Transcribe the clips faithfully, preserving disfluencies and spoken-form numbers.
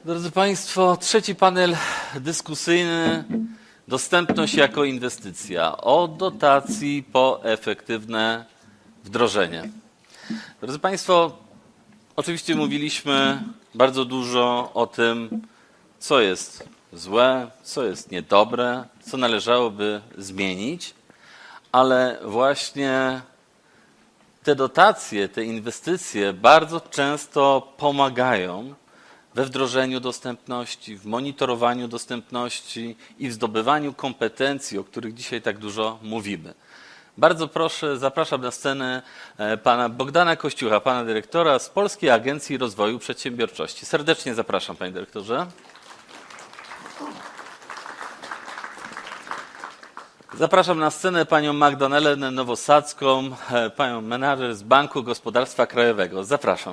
Drodzy Państwo, trzeci panel dyskusyjny, dostępność jako inwestycja, od dotacji po efektywne wdrożenie. Drodzy Państwo, oczywiście mówiliśmy bardzo dużo o tym, co jest złe, co jest niedobre, co należałoby zmienić, ale właśnie te dotacje, te inwestycje bardzo często pomagają we wdrożeniu dostępności, w monitorowaniu dostępności i w zdobywaniu kompetencji, o których dzisiaj tak dużo mówimy. Bardzo proszę, zapraszam na scenę pana Bogdana Kościucha, pana dyrektora z Polskiej Agencji Rozwoju Przedsiębiorczości. Serdecznie zapraszam, panie dyrektorze. Zapraszam na scenę panią Magdalenę Nowosadzką, panią menadżer z Banku Gospodarstwa Krajowego. Zapraszam.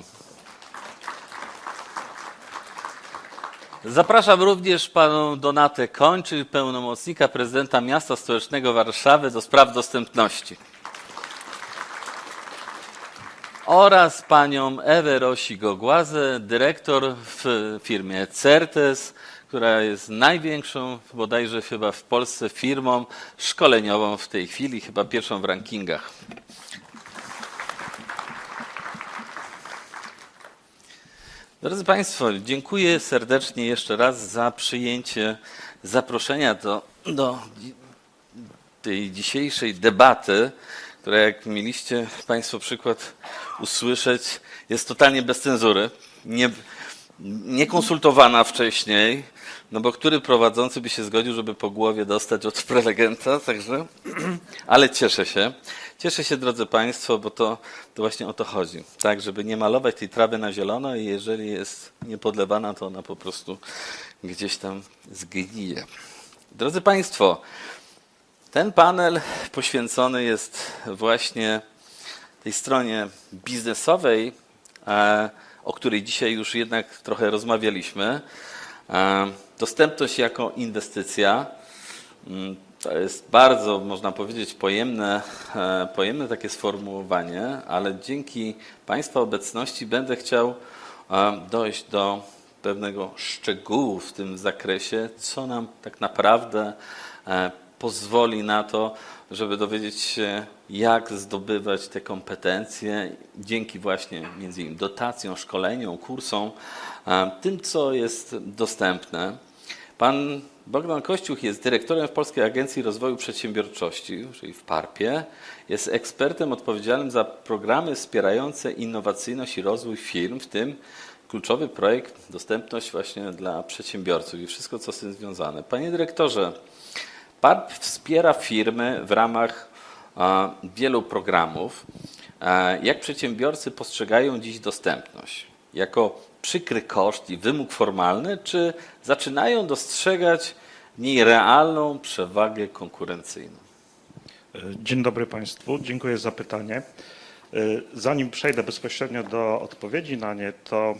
Zapraszam również panią Donatę Koń, czyli pełnomocnika prezydenta Miasta Stołecznego Warszawy do spraw dostępności. Oraz panią Ewę Rosik-Ogłazę, dyrektor w firmie Certes, która jest największą bodajże chyba w Polsce firmą szkoleniową w tej chwili, chyba pierwszą w rankingach. Drodzy Państwo, dziękuję serdecznie jeszcze raz za przyjęcie zaproszenia do, do tej dzisiejszej debaty, która, jak mieliście Państwo przykład usłyszeć, jest totalnie bez cenzury, nie, nie konsultowana wcześniej, no bo który prowadzący by się zgodził, żeby po głowie dostać od prelegenta, także, ale cieszę się. Cieszę się, drodzy Państwo, bo to, to właśnie o to chodzi, tak, żeby nie malować tej trawy na zielono i jeżeli jest niepodlewana, to ona po prostu gdzieś tam zgnije. Drodzy Państwo, ten panel poświęcony jest właśnie tej stronie biznesowej, o której dzisiaj już jednak trochę rozmawialiśmy. Dostępność jako inwestycja. To jest bardzo, można powiedzieć, pojemne, pojemne takie sformułowanie, ale dzięki Państwa obecności będę chciał dojść do pewnego szczegółu w tym zakresie, co nam tak naprawdę pozwoli na to, żeby dowiedzieć się, jak zdobywać te kompetencje dzięki właśnie między innymi dotacjom, szkoleniom, kursom, tym, co jest dostępne. Pan Bogdan Kościuch jest dyrektorem w Polskiej Agencji Rozwoju Przedsiębiorczości, czyli w parpie. Jest ekspertem odpowiedzialnym za programy wspierające innowacyjność i rozwój firm, w tym kluczowy projekt Dostępność właśnie dla przedsiębiorców i wszystko, co z tym związane. Panie dyrektorze, parp wspiera firmy w ramach wielu programów. Jak przedsiębiorcy postrzegają dziś dostępność? Jako przykry koszt i wymóg formalny, czy zaczynają dostrzegać w niej realną przewagę konkurencyjną? Dzień dobry Państwu, dziękuję za pytanie. Zanim przejdę bezpośrednio do odpowiedzi na nie, to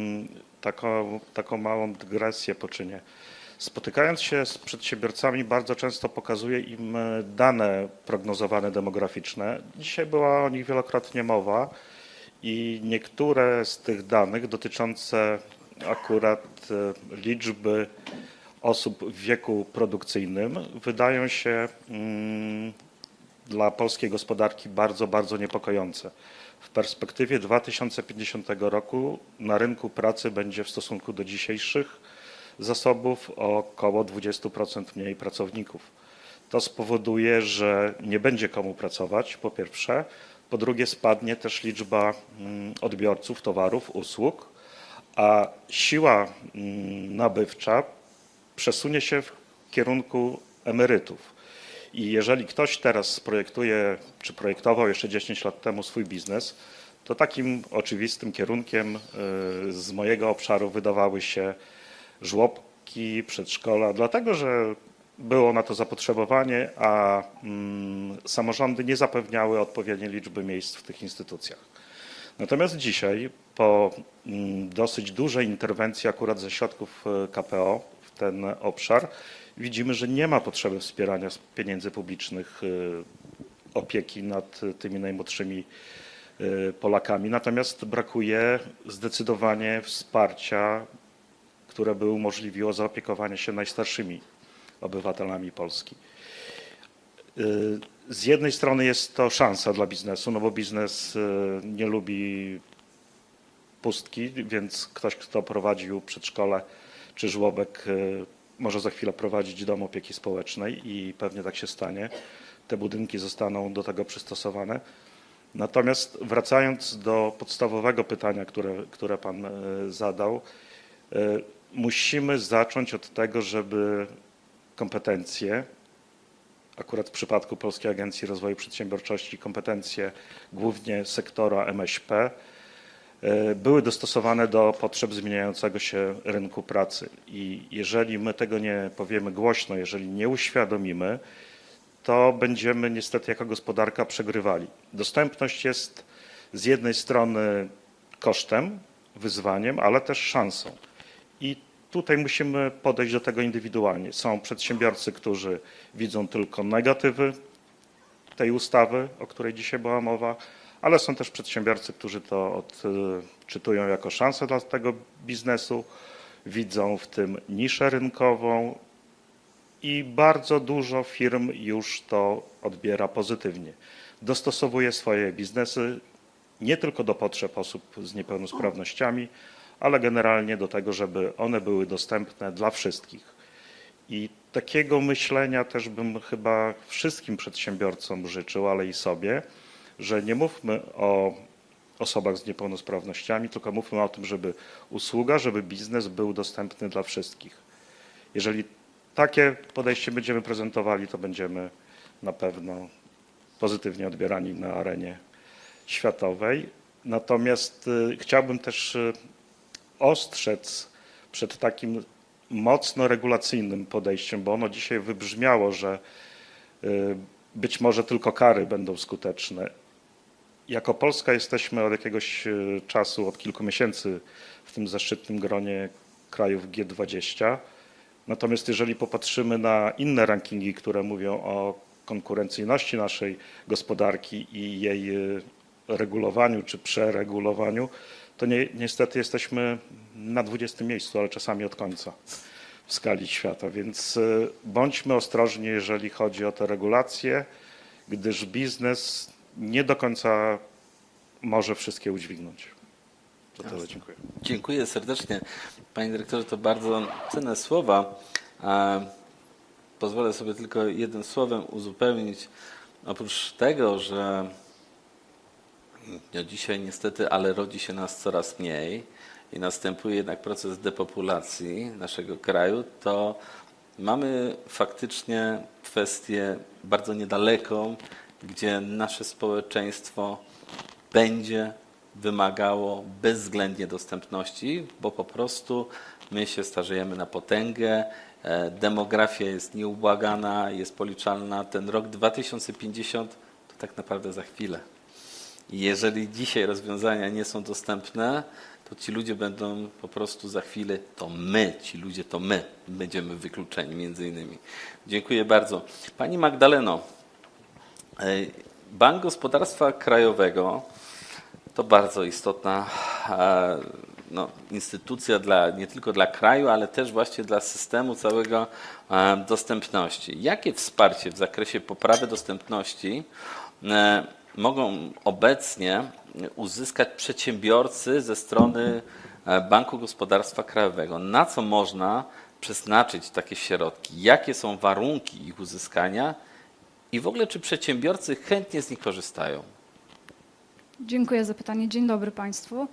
taką, taką małą dygresję poczynię. Spotykając się z przedsiębiorcami, bardzo często pokazuję im dane prognozowane demograficzne. Dzisiaj była o nich wielokrotnie mowa i niektóre z tych danych dotyczące akurat liczby osób w wieku produkcyjnym wydają się mm, dla polskiej gospodarki bardzo, bardzo niepokojące. W perspektywie dwa tysiące pięćdziesiątego roku na rynku pracy będzie w stosunku do dzisiejszych zasobów o około dwadzieścia procent mniej pracowników. To spowoduje, że nie będzie komu pracować, po pierwsze. Po drugie, spadnie też liczba odbiorców towarów, usług, a siła nabywcza przesunie się w kierunku emerytów. I jeżeli ktoś teraz projektuje, czy projektował jeszcze dziesięć lat temu swój biznes, to takim oczywistym kierunkiem z mojego obszaru wydawały się żłobki, przedszkola, dlatego że było na to zapotrzebowanie, a mm, samorządy nie zapewniały odpowiedniej liczby miejsc w tych instytucjach. Natomiast dzisiaj, po mm, dosyć dużej interwencji akurat ze środków K P O w ten obszar, widzimy, że nie ma potrzeby wspierania z pieniędzy publicznych y, opieki nad tymi najmłodszymi y, Polakami. Natomiast brakuje zdecydowanie wsparcia które by umożliwiło zaopiekowanie się najstarszymi obywatelami Polski. Z jednej strony jest to szansa dla biznesu, no bo biznes nie lubi pustki, więc ktoś, kto prowadził przedszkole czy żłobek, może za chwilę prowadzić dom opieki społecznej i pewnie tak się stanie. Te budynki zostaną do tego przystosowane. Natomiast wracając do podstawowego pytania, które, które Pan zadał, musimy zacząć od tego, żeby kompetencje, akurat w przypadku Polskiej Agencji Rozwoju Przedsiębiorczości kompetencje głównie sektora M S P, były dostosowane do potrzeb zmieniającego się rynku pracy. I jeżeli my tego nie powiemy głośno, jeżeli nie uświadomimy, to będziemy niestety jako gospodarka przegrywali. Dostępność jest z jednej strony kosztem, wyzwaniem, ale też szansą. I tutaj musimy podejść do tego indywidualnie. Są przedsiębiorcy, którzy widzą tylko negatywy tej ustawy, o której dzisiaj była mowa, ale są też przedsiębiorcy, którzy to odczytują jako szansę dla tego biznesu, widzą w tym niszę rynkową i bardzo dużo firm już to odbiera pozytywnie. Dostosowuje swoje biznesy nie tylko do potrzeb osób z niepełnosprawnościami, ale generalnie do tego, żeby one były dostępne dla wszystkich. I takiego myślenia też bym chyba wszystkim przedsiębiorcom życzył, ale i sobie, że nie mówmy o osobach z niepełnosprawnościami, tylko mówmy o tym, żeby usługa, żeby biznes był dostępny dla wszystkich. Jeżeli takie podejście będziemy prezentowali, to będziemy na pewno pozytywnie odbierani na arenie światowej. Natomiast chciałbym też ostrzec przed takim mocno regulacyjnym podejściem, bo ono dzisiaj wybrzmiało, że być może tylko kary będą skuteczne. Jako Polska jesteśmy od jakiegoś czasu, od kilku miesięcy w tym zaszczytnym gronie krajów G dwadzieścia. Natomiast jeżeli popatrzymy na inne rankingi, które mówią o konkurencyjności naszej gospodarki i jej regulowaniu czy przeregulowaniu, to ni niestety jesteśmy na dwudziestym miejscu, ale czasami od końca w skali świata. Więc bądźmy ostrożni, jeżeli chodzi o te regulacje, gdyż biznes nie do końca może wszystkie udźwignąć. To tyle, dziękuję. Dziękuję serdecznie. Panie dyrektorze, to bardzo cenne słowa. Pozwolę sobie tylko jednym słowem uzupełnić. Oprócz tego, że no dzisiaj niestety, ale rodzi się nas coraz mniej i następuje jednak proces depopulacji naszego kraju, to mamy faktycznie kwestię bardzo niedaleką, gdzie nasze społeczeństwo będzie wymagało bezwzględnie dostępności, bo po prostu my się starzejemy na potęgę, demografia jest nieubłagana, jest policzalna. Ten rok dwa tysiące pięćdziesiąty to tak naprawdę za chwilę. I jeżeli dzisiaj rozwiązania nie są dostępne, to ci ludzie będą po prostu za chwilę, to my, ci ludzie to my będziemy wykluczeni między innymi. Dziękuję bardzo. Pani Magdaleno, Bank Gospodarstwa Krajowego to bardzo istotna no, instytucja dla, nie tylko dla kraju, ale też właśnie dla systemu całego dostępności. Jakie wsparcie w zakresie poprawy dostępności mogą obecnie uzyskać przedsiębiorcy ze strony Banku Gospodarstwa Krajowego? Na co można przeznaczyć takie środki? Jakie są warunki ich uzyskania? I w ogóle czy przedsiębiorcy chętnie z nich korzystają? Dziękuję za pytanie. Dzień dobry Państwu.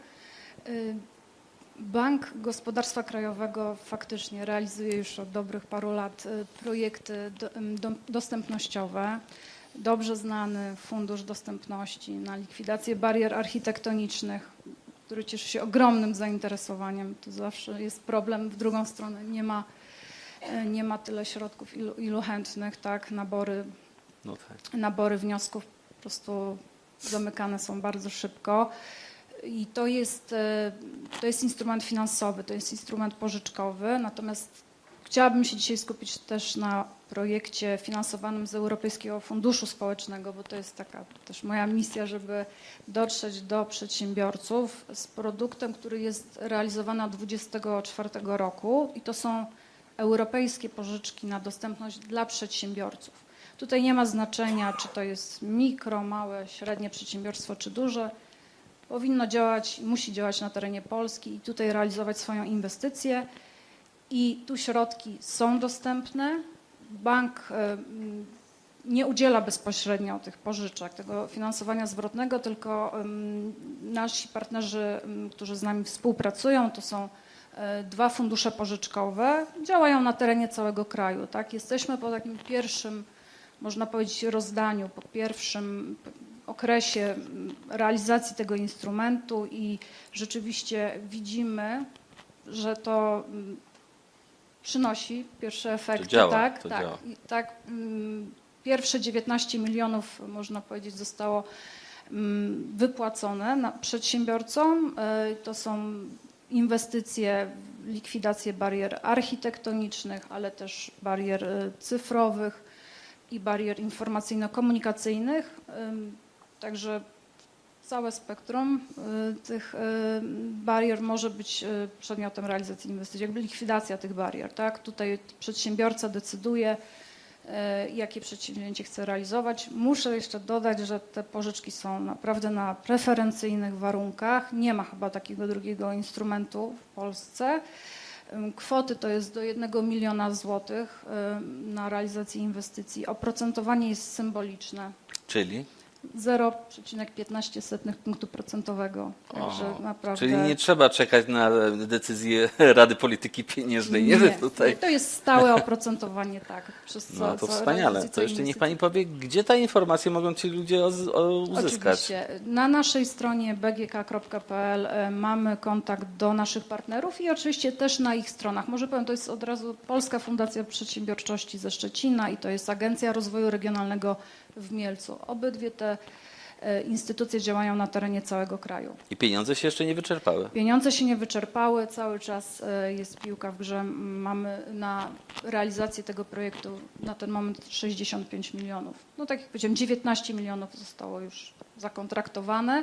Bank Gospodarstwa Krajowego faktycznie realizuje już od dobrych paru lat projekty do, do, dostępnościowe. Dobrze znany Fundusz Dostępności na likwidację barier architektonicznych, który cieszy się ogromnym zainteresowaniem. To zawsze jest problem w drugą stronę. Nie ma, nie ma tyle środków, ilu, ilu chętnych, tak? Nabory, no tak. nabory wniosków po prostu zamykane są bardzo szybko. I to jest, to jest instrument finansowy, to jest instrument pożyczkowy, natomiast Chciałabym się dzisiaj skupić też na projekcie finansowanym z Europejskiego Funduszu Społecznego, bo to jest taka też moja misja, żeby dotrzeć do przedsiębiorców z produktem, który jest realizowany od dwudziestego czwartego roku i to są europejskie pożyczki na dostępność dla przedsiębiorców. Tutaj nie ma znaczenia, czy to jest mikro, małe, średnie przedsiębiorstwo, czy duże. Powinno działać, musi działać na terenie Polski i tutaj realizować swoją inwestycję. I tu środki są dostępne. Bank nie udziela bezpośrednio tych pożyczek, tego finansowania zwrotnego, tylko nasi partnerzy, którzy z nami współpracują, to są dwa fundusze pożyczkowe, działają na terenie całego kraju. Tak? Jesteśmy po takim pierwszym, można powiedzieć, rozdaniu, po pierwszym okresie realizacji tego instrumentu i rzeczywiście widzimy, że to przynosi pierwsze efekty. To działa, tak, to tak, działa. I tak mm, pierwsze dziewiętnaście milionów, można powiedzieć, zostało mm, wypłacone na przedsiębiorcom. Y, to są inwestycje w likwidację barier architektonicznych, ale też barier y, cyfrowych i barier informacyjno-komunikacyjnych. Y, także całe spektrum y, tych y, barier może być y, przedmiotem realizacji inwestycji, jakby likwidacja tych barier. Tak? Tutaj przedsiębiorca decyduje, y, jakie przedsięwzięcie chce realizować. Muszę jeszcze dodać, że te pożyczki są naprawdę na preferencyjnych warunkach. Nie ma chyba takiego drugiego instrumentu w Polsce. Y, Kwoty to jest do jednego miliona złotych y, na realizację inwestycji. Oprocentowanie jest symboliczne. Czyli? zero przecinek piętnaście punktu procentowego. Także O, naprawdę... Czyli nie trzeba czekać na decyzję Rady Polityki Pieniężnej. Nie, nie tutaj. Nie, to jest stałe oprocentowanie, tak. Przez co, No to co wspaniale. To jeszcze niech Pani powie, gdzie te informacje mogą ci ludzie o, o uzyskać? Oczywiście. Na naszej stronie b g k kropka p l mamy kontakt do naszych partnerów i oczywiście też na ich stronach. Może powiem, to jest od razu Polska Fundacja Przedsiębiorczości ze Szczecina i to jest Agencja Rozwoju Regionalnego w Mielcu. Obydwie te instytucje działają na terenie całego kraju. I pieniądze się jeszcze nie wyczerpały. Pieniądze się nie wyczerpały, cały czas jest piłka w grze. Mamy na realizację tego projektu na ten moment sześćdziesiąt pięć milionów. No tak jak powiedziałem, dziewiętnaście milionów zostało już zakontraktowane.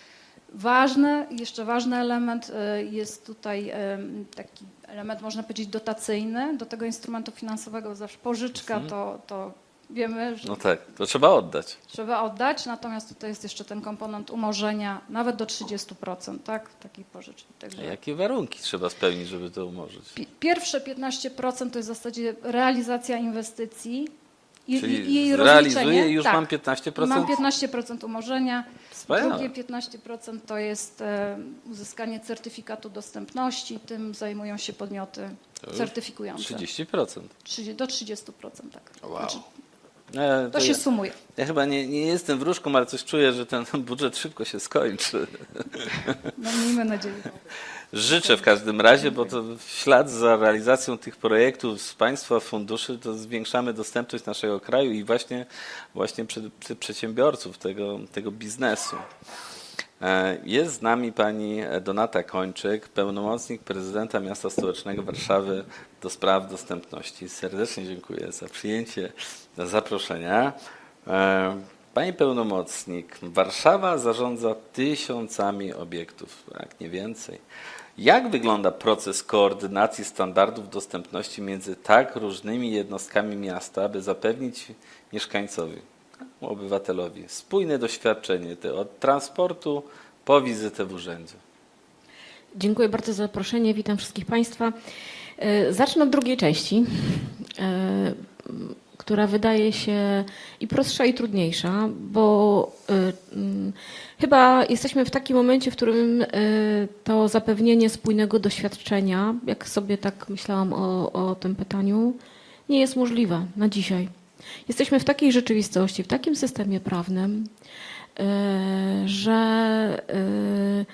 Ważny, jeszcze ważny element jest tutaj taki element, można powiedzieć, dotacyjny do tego instrumentu finansowego. Zawsze pożyczka Mhm. to, to wiemy, że No tak, to trzeba oddać. trzeba oddać, natomiast tutaj jest jeszcze ten komponent umorzenia nawet do trzydziestu procent, tak, takiej pożyczki. A Także jakie warunki trzeba spełnić, żeby to umorzyć? pi- pierwsze piętnaście procent to jest w zasadzie realizacja inwestycji i, Czyli i jej zrealizuję rozliczenie. i już tak, mam piętnaście procent? Mam piętnaście procent umorzenia. Wspaniale. Drugie piętnaście procent to jest e, uzyskanie certyfikatu dostępności. Tym zajmują się podmioty To już certyfikujące. trzydzieści procent. trzydzieści do trzydziestu procent, tak. Wow. Znaczy, E, to się ja, sumuje. ja chyba nie, nie jestem wróżką, ale coś czuję, że ten budżet szybko się skończy. No, miejmy nadzieję. Życzę w każdym razie, bo to w ślad za realizacją tych projektów z państwa funduszy to zwiększamy dostępność naszego kraju i właśnie, właśnie przy, przy przedsiębiorców tego, tego biznesu. E, Jest z nami pani Donata Kończyk, pełnomocnik prezydenta Miasta Stołecznego Warszawy do spraw dostępności. Serdecznie dziękuję za przyjęcie zaproszenia. E, Pani pełnomocnik, Warszawa zarządza tysiącami obiektów, jak nie więcej. Jak wygląda proces koordynacji standardów dostępności między tak różnymi jednostkami miasta, aby zapewnić mieszkańcowi, obywatelowi spójne doświadczenie te od transportu po wizytę w urzędzie? Dziękuję bardzo za zaproszenie. Witam wszystkich Państwa. E, Zacznę od drugiej części, e, która wydaje się i prostsza, i trudniejsza, bo e, m, chyba jesteśmy w takim momencie, w którym e, to zapewnienie spójnego doświadczenia, jak sobie tak myślałam o, o tym pytaniu, nie jest możliwe na dzisiaj. Jesteśmy w takiej rzeczywistości, w takim systemie prawnym, e, że e,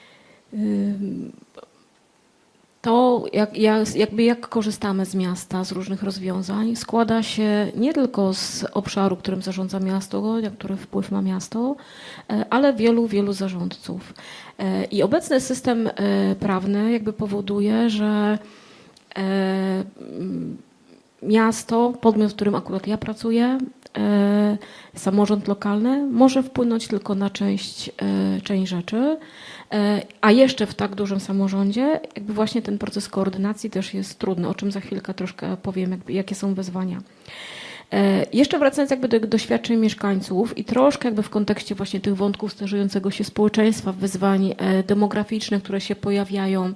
to jak, jak, jakby jak korzystamy z miasta, z różnych rozwiązań, składa się nie tylko z obszaru, którym zarządza miasto, na który wpływ ma miasto, ale wielu, wielu zarządców. I obecny system prawny jakby powoduje, że miasto, podmiot, w którym akurat ja pracuję, samorząd lokalny może wpłynąć tylko na część, część rzeczy, a jeszcze w tak dużym samorządzie jakby właśnie ten proces koordynacji też jest trudny, o czym za chwilkę troszkę powiem, jakby, jakie są wyzwania. Jeszcze wracając jakby do doświadczeń mieszkańców i troszkę jakby w kontekście właśnie tych wątków starzejącego się społeczeństwa, wyzwań demograficznych, które się pojawiają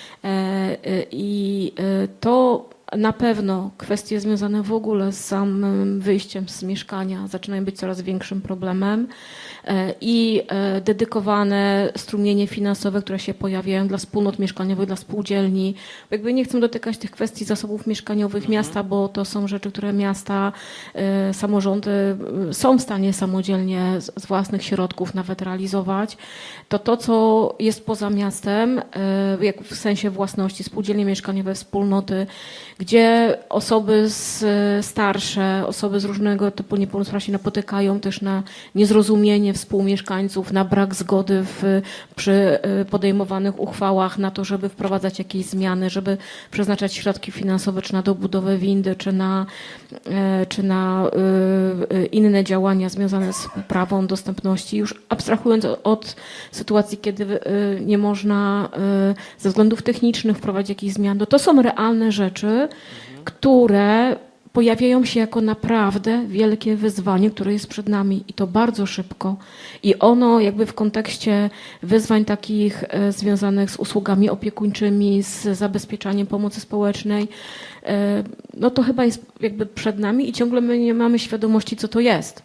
i to na pewno kwestie związane w ogóle z samym wyjściem z mieszkania zaczynają być coraz większym problemem i dedykowane strumienie finansowe, które się pojawiają dla wspólnot mieszkaniowych, dla spółdzielni. Jakby nie chcę dotykać tych kwestii zasobów mieszkaniowych mhm. miasta, bo to są rzeczy, które miasta, samorządy są w stanie samodzielnie z własnych środków nawet realizować. To to, co jest poza miastem, jak w sensie własności, spółdzielnie mieszkaniowe, wspólnoty, gdzie osoby z, starsze, osoby z różnego typu niepełnosprawności napotykają też na niezrozumienie współmieszkańców, na brak zgody w, przy podejmowanych uchwałach na to, żeby wprowadzać jakieś zmiany, żeby przeznaczać środki finansowe czy na dobudowę windy, czy na, czy na inne działania związane z poprawą dostępności. Już abstrahując od sytuacji, kiedy nie można ze względów technicznych wprowadzić jakichś zmian, no to są realne rzeczy, które pojawiają się jako naprawdę wielkie wyzwanie, które jest przed nami i to bardzo szybko. I ono jakby w kontekście wyzwań takich związanych z usługami opiekuńczymi, z zabezpieczaniem pomocy społecznej, no to chyba jest jakby przed nami i ciągle my nie mamy świadomości, co to jest.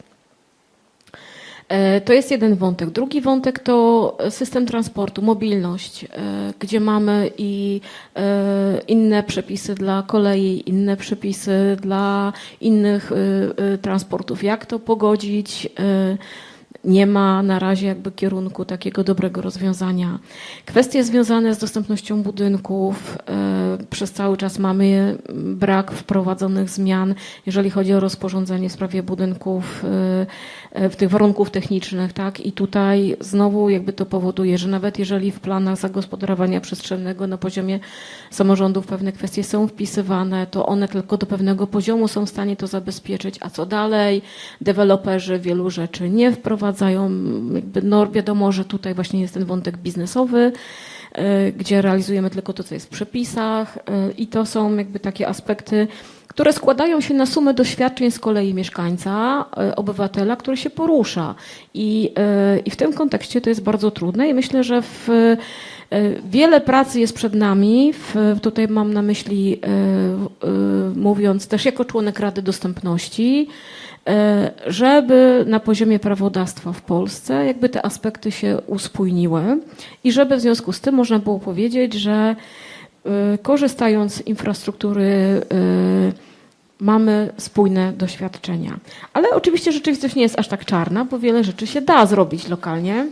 To jest jeden wątek. Drugi wątek to system transportu, mobilność, gdzie mamy i inne przepisy dla kolei, inne przepisy dla innych transportów. Jak to pogodzić? Nie ma na razie jakby kierunku takiego dobrego rozwiązania. Kwestie związane z dostępnością budynków. Przez cały czas mamy brak wprowadzonych zmian, jeżeli chodzi o rozporządzenie w sprawie budynków, w tych warunków technicznych, tak? I tutaj znowu jakby to powoduje, że nawet jeżeli w planach zagospodarowania przestrzennego na poziomie samorządów pewne kwestie są wpisywane, to one tylko do pewnego poziomu są w stanie to zabezpieczyć, a co dalej? Deweloperzy wielu rzeczy nie wprowadzają. Jakby, no wiadomo, że tutaj właśnie jest ten wątek biznesowy, gdzie realizujemy tylko to, co jest w przepisach i to są jakby takie aspekty, które składają się na sumę doświadczeń z kolei mieszkańca, obywatela, który się porusza. I, i w tym kontekście to jest bardzo trudne i myślę, że w, wiele pracy jest przed nami. W, tutaj mam na myśli, mówiąc też jako członek Rady Dostępności, żeby na poziomie prawodawstwa w Polsce jakby te aspekty się uspójniły i żeby w związku z tym można było powiedzieć, że korzystając z infrastruktury mamy spójne doświadczenia. Ale oczywiście rzeczywistość nie jest aż tak czarna, bo wiele rzeczy się da zrobić lokalnie.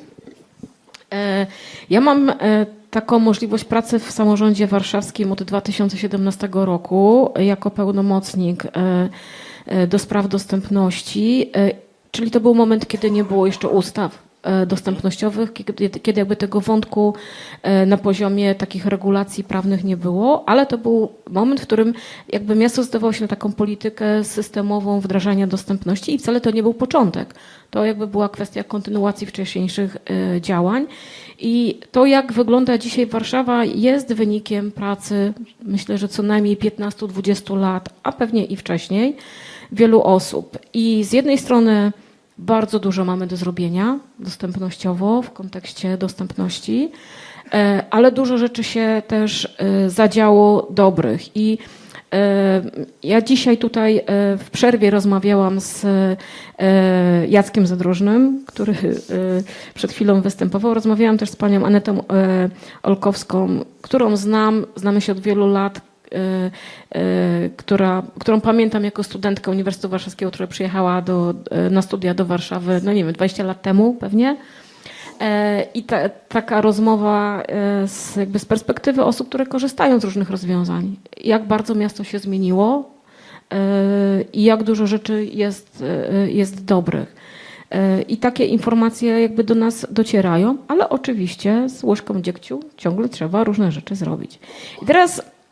Ja mam taką możliwość pracy w samorządzie warszawskim od dwa tysiące siedemnastego roku jako pełnomocnik do spraw dostępności, czyli to był moment, kiedy nie było jeszcze ustaw dostępnościowych, kiedy, kiedy jakby tego wątku na poziomie takich regulacji prawnych nie było, ale to był moment, w którym jakby miasto zdecydowało się na taką politykę systemową wdrażania dostępności i wcale to nie był początek. To jakby była kwestia kontynuacji wcześniejszych działań i to, jak wygląda dzisiaj Warszawa, jest wynikiem pracy, myślę, że co najmniej piętnaście do dwudziestu lat, a pewnie i wcześniej, wielu osób. I z jednej strony bardzo dużo mamy do zrobienia dostępnościowo w kontekście dostępności, ale dużo rzeczy się też zadziało dobrych. I ja dzisiaj tutaj w przerwie rozmawiałam z Jackiem Zadrożnym, który przed chwilą występował. Rozmawiałam też z panią Anetą Olkowską, którą znam, znamy się od wielu lat, która, którą pamiętam jako studentkę Uniwersytetu Warszawskiego, która przyjechała do, na studia do Warszawy, no nie wiem, dwadzieścia lat temu pewnie. I ta, taka rozmowa z, jakby z perspektywy osób, które korzystają z różnych rozwiązań. Jak bardzo miasto się zmieniło i jak dużo rzeczy jest, jest dobrych. I takie informacje jakby do nas docierają, ale oczywiście z łyżką dziegciu ciągle trzeba różne rzeczy zrobić. I teraz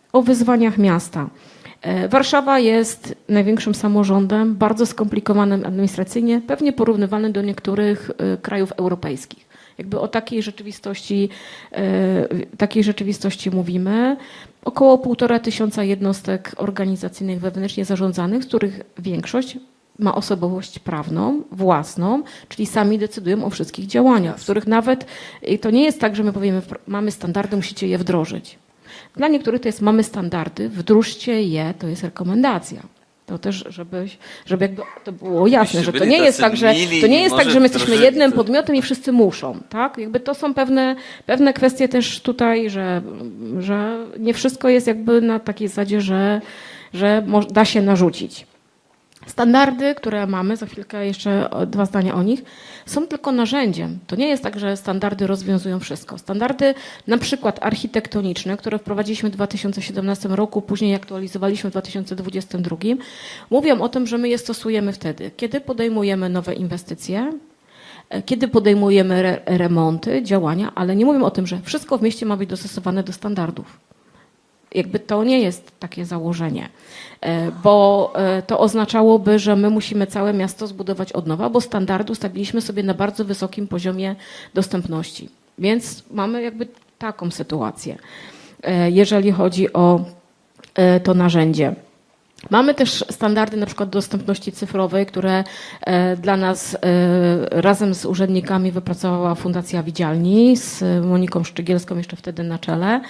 o wyzwaniach miasta. Warszawa jest największym samorządem, bardzo skomplikowanym administracyjnie, pewnie porównywalny do niektórych krajów europejskich. Jakby o takiej rzeczywistości, takiej rzeczywistości mówimy. Około półtora tysiąca jednostek organizacyjnych wewnętrznie zarządzanych, z których większość ma osobowość prawną, własną, czyli sami decydują o wszystkich działaniach, w których nawet to nie jest tak, że my powiemy, mamy standardy, musicie je wdrożyć. Dla niektórych to jest, mamy standardy, wdróżcie je, to jest rekomendacja. To też, żeby, żeby jakby to było jasne, że to nie jest tak, że to nie jest tak, że my jesteśmy jednym podmiotem i wszyscy muszą, tak? Jakby to są pewne, pewne kwestie też tutaj, że, że nie wszystko jest jakby na takiej zasadzie, że, że da się narzucić. Standardy, które mamy, za chwilkę jeszcze dwa zdania o nich, są tylko narzędziem. To nie jest tak, że standardy rozwiązują wszystko. Standardy na przykład architektoniczne, które wprowadziliśmy w dwa tysiące siedemnastym roku, później aktualizowaliśmy w dwa tysiące dwudziestym drugim, mówią o tym, że my je stosujemy wtedy, kiedy podejmujemy nowe inwestycje, kiedy podejmujemy re remonty, działania, ale nie mówią o tym, że wszystko w mieście ma być dostosowane do standardów. Jakby to nie jest takie założenie, bo to oznaczałoby, że my musimy całe miasto zbudować od nowa, bo standardy ustawiliśmy sobie na bardzo wysokim poziomie dostępności. Więc mamy jakby taką sytuację, jeżeli chodzi o to narzędzie. Mamy też standardy na przykład dostępności cyfrowej, które dla nas razem z urzędnikami wypracowała Fundacja Widzialni z Moniką Szczygielską jeszcze wtedy na czele,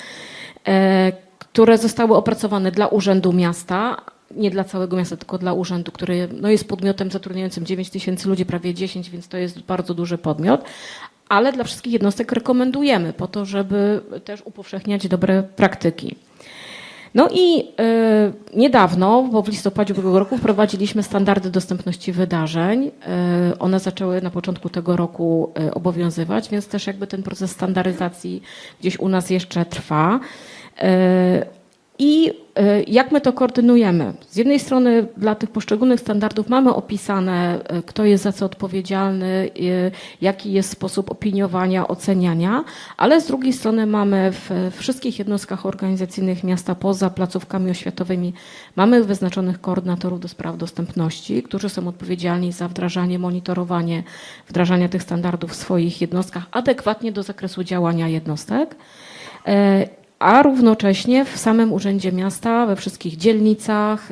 które zostały opracowane dla Urzędu Miasta, nie dla całego miasta, tylko dla urzędu, który no, jest podmiotem zatrudniającym dziewięć tysięcy ludzi, prawie dziesięć, więc to jest bardzo duży podmiot, ale dla wszystkich jednostek rekomendujemy po to, żeby też upowszechniać dobre praktyki. No i y, niedawno, bo w listopadzie ubiegłego roku wprowadziliśmy standardy dostępności wydarzeń. Y, one zaczęły na początku tego roku y, obowiązywać, więc też jakby ten proces standaryzacji gdzieś u nas jeszcze trwa. I jak my to koordynujemy? Z jednej strony dla tych poszczególnych standardów mamy opisane, kto jest za co odpowiedzialny, jaki jest sposób opiniowania, oceniania, ale z drugiej strony mamy w wszystkich jednostkach organizacyjnych miasta poza placówkami oświatowymi mamy wyznaczonych koordynatorów do spraw dostępności, którzy są odpowiedzialni za wdrażanie, monitorowanie wdrażania tych standardów w swoich jednostkach adekwatnie do zakresu działania jednostek. A równocześnie w samym Urzędzie Miasta, we wszystkich dzielnicach,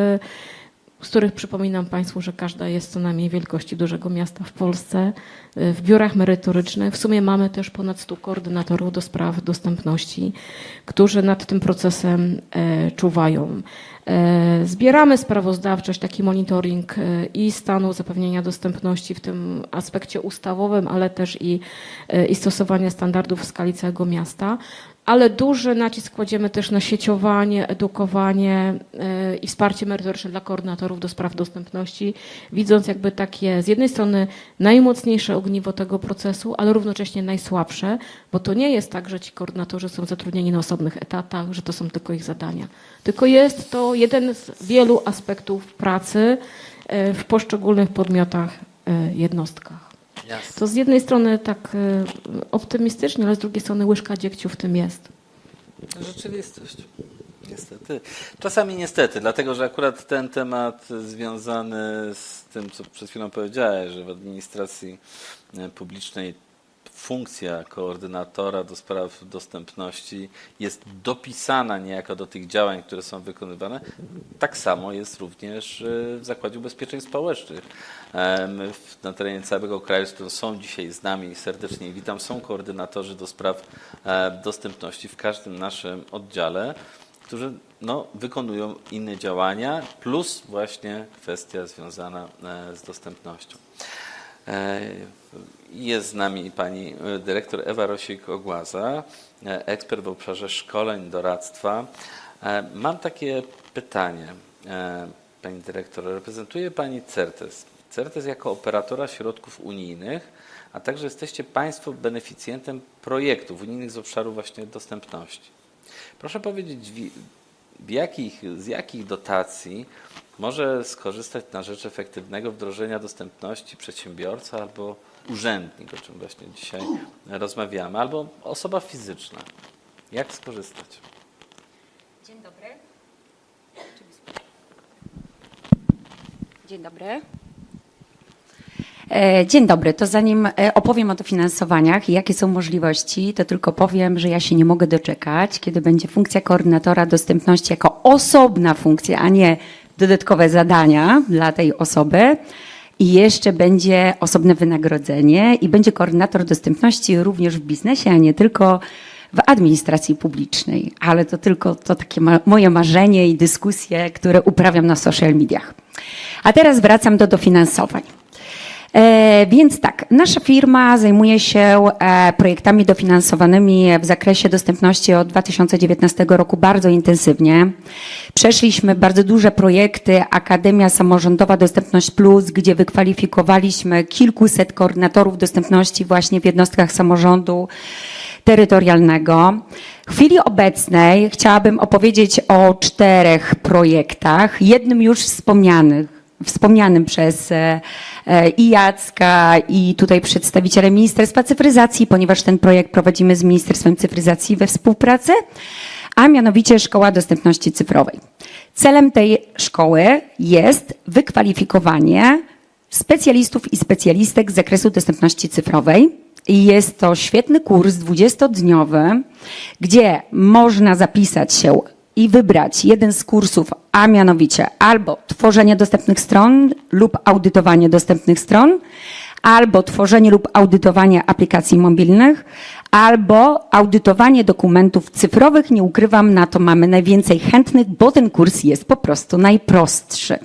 z których przypominam Państwu, że każda jest co najmniej wielkości dużego miasta w Polsce, w biurach merytorycznych. W sumie mamy też ponad stu koordynatorów do spraw dostępności, którzy nad tym procesem czuwają. Zbieramy sprawozdawczość, taki monitoring i stanu zapewnienia dostępności w tym aspekcie ustawowym, ale też i, i stosowania standardów w skali całego miasta. Ale duży nacisk kładziemy też na sieciowanie, edukowanie i wsparcie merytoryczne dla koordynatorów do spraw dostępności, widząc jakby takie z jednej strony najmocniejsze ogniwo tego procesu, ale równocześnie najsłabsze, bo to nie jest tak, że ci koordynatorzy są zatrudnieni na osobnych etatach, że to są tylko ich zadania. Tylko jest to jeden z wielu aspektów pracy w poszczególnych podmiotach, jednostkach. Jasne. To z jednej strony tak optymistycznie, ale z drugiej strony łyżka dziegciu w tym jest. Rzeczywistość. Niestety. Czasami niestety, dlatego że akurat ten temat związany z tym, co przed chwilą powiedziałeś, że w administracji publicznej funkcja koordynatora do spraw dostępności jest dopisana niejako do tych działań, które są wykonywane. Tak samo jest również w Zakładzie Ubezpieczeń Społecznych. My na terenie całego kraju, którzy są dzisiaj z nami, serdecznie witam, są koordynatorzy do spraw dostępności w każdym naszym oddziale, którzy no, wykonują inne działania, plus właśnie kwestia związana z dostępnością. Jest z nami pani dyrektor Ewa Rosik-Ogłaza, ekspert w obszarze szkoleń, doradztwa. Mam takie pytanie, pani dyrektor. Reprezentuje pani CERTES. CERTES jako operatora środków unijnych, a także jesteście państwo beneficjentem projektów unijnych z obszaru właśnie dostępności. Proszę powiedzieć, w jakich, z jakich dotacji może skorzystać na rzecz efektywnego wdrożenia dostępności przedsiębiorca albo urzędnik, o czym właśnie dzisiaj rozmawiamy, albo osoba fizyczna. Jak skorzystać? Dzień dobry. Dzień dobry. Dzień dobry. To zanim opowiem o dofinansowaniach i jakie są możliwości, to tylko powiem, że ja się nie mogę doczekać, kiedy będzie funkcja koordynatora dostępności jako osobna funkcja, a nie dodatkowe zadania dla tej osoby. I jeszcze będzie osobne wynagrodzenie i będzie koordynator dostępności również w biznesie, a nie tylko w administracji publicznej. Ale to tylko to takie ma- moje marzenie i dyskusje, które uprawiam na social mediach. A teraz wracam do dofinansowań. E, więc tak, nasza firma zajmuje się e, projektami dofinansowanymi w zakresie dostępności od dwa tysiące dziewiętnastego roku bardzo intensywnie. Przeszliśmy bardzo duże projekty Akademia Samorządowa Dostępność Plus, gdzie wykwalifikowaliśmy kilkuset koordynatorów dostępności właśnie w jednostkach samorządu terytorialnego. W chwili obecnej chciałabym opowiedzieć o czterech projektach, jednym już wspomnianych, wspomnianym przez i Jacka, i tutaj przedstawiciele Ministerstwa Cyfryzacji, ponieważ ten projekt prowadzimy z Ministerstwem Cyfryzacji we współpracy, a mianowicie Szkoła Dostępności Cyfrowej. Celem tej szkoły jest wykwalifikowanie specjalistów i specjalistek z zakresu dostępności cyfrowej. I jest to świetny kurs dwudziestodniowy, gdzie można zapisać się i wybrać jeden z kursów, a mianowicie albo tworzenie dostępnych stron lub audytowanie dostępnych stron, albo tworzenie lub audytowanie aplikacji mobilnych, albo audytowanie dokumentów cyfrowych. Nie ukrywam, na to mamy najwięcej chętnych, bo ten kurs jest po prostu najprostszy.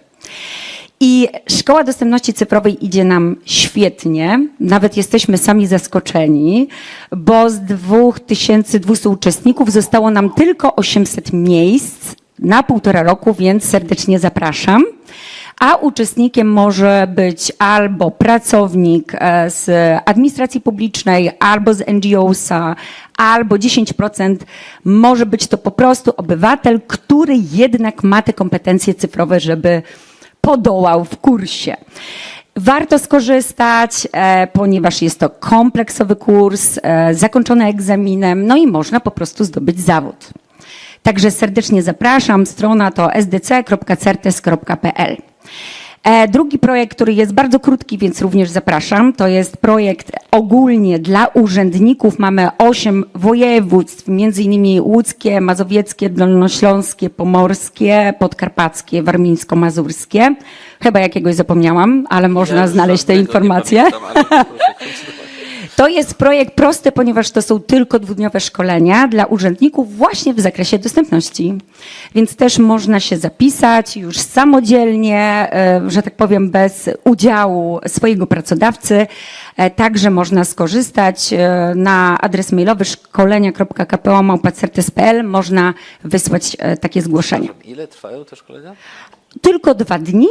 I Szkoła Dostępności Cyfrowej idzie nam świetnie, nawet jesteśmy sami zaskoczeni, bo z dwa tysiące dwieście uczestników zostało nam tylko osiemset miejsc na półtora roku, więc serdecznie zapraszam. A uczestnikiem może być albo pracownik z administracji publicznej, albo z N G O s-a, albo dziesięć procent może być to po prostu obywatel, który jednak ma te kompetencje cyfrowe, żeby podołał w kursie. Warto skorzystać, e, ponieważ jest to kompleksowy kurs, e, zakończony egzaminem, no i można po prostu zdobyć zawód. Także serdecznie zapraszam, strona to s d c kropka certes kropka p l. E, drugi projekt, który jest bardzo krótki, więc również zapraszam, to jest projekt ogólnie dla urzędników. Mamy osiem województw, między innymi łódzkie, mazowieckie, dolnośląskie, pomorskie, podkarpackie, warmińsko-mazurskie. Chyba jakiegoś zapomniałam, ale można Ja znaleźć te żadnego informacje. nie pamiętam, ale proszę kontynuować. To jest projekt prosty, ponieważ to są tylko dwudniowe szkolenia dla urzędników właśnie w zakresie dostępności. Więc też można się zapisać już samodzielnie, że tak powiem, bez udziału swojego pracodawcy. Także można skorzystać na adres mailowy szkolenia kropka k p o małpa certes kropka p l. Można wysłać takie zgłoszenie. Ile trwają te szkolenia? Tylko dwa dni.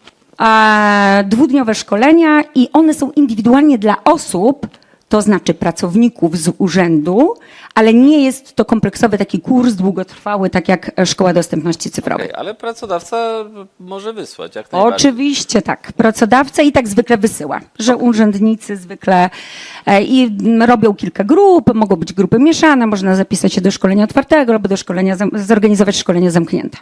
Dwudniowe szkolenia i one są indywidualnie dla osób, to znaczy pracowników z urzędu, ale nie jest to kompleksowy taki kurs długotrwały, tak jak Szkoła Dostępności Cyfrowej. Okay, ale pracodawca może wysłać jak najbardziej. Oczywiście tak. Pracodawca i tak zwykle wysyła, że urzędnicy zwykle e, i robią kilka grup, mogą być grupy mieszane, można zapisać się do szkolenia otwartego albo do szkolenia, zorganizować szkolenie zamknięte.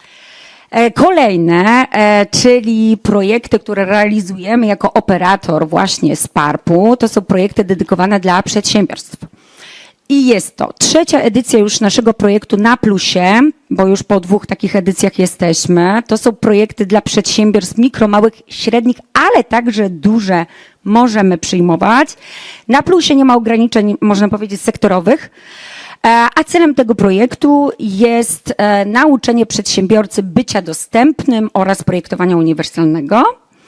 Kolejne, czyli projekty, które realizujemy jako operator właśnie z P A R P-u, to są projekty dedykowane dla przedsiębiorstw. I jest to trzecia edycja już naszego projektu na plusie, bo już po dwóch takich edycjach jesteśmy. To są projekty dla przedsiębiorstw mikro, małych, średnich, ale także duże możemy przyjmować. Na plusie nie ma ograniczeń, można powiedzieć, sektorowych. A celem tego projektu jest nauczenie przedsiębiorcy bycia dostępnym oraz projektowania uniwersalnego.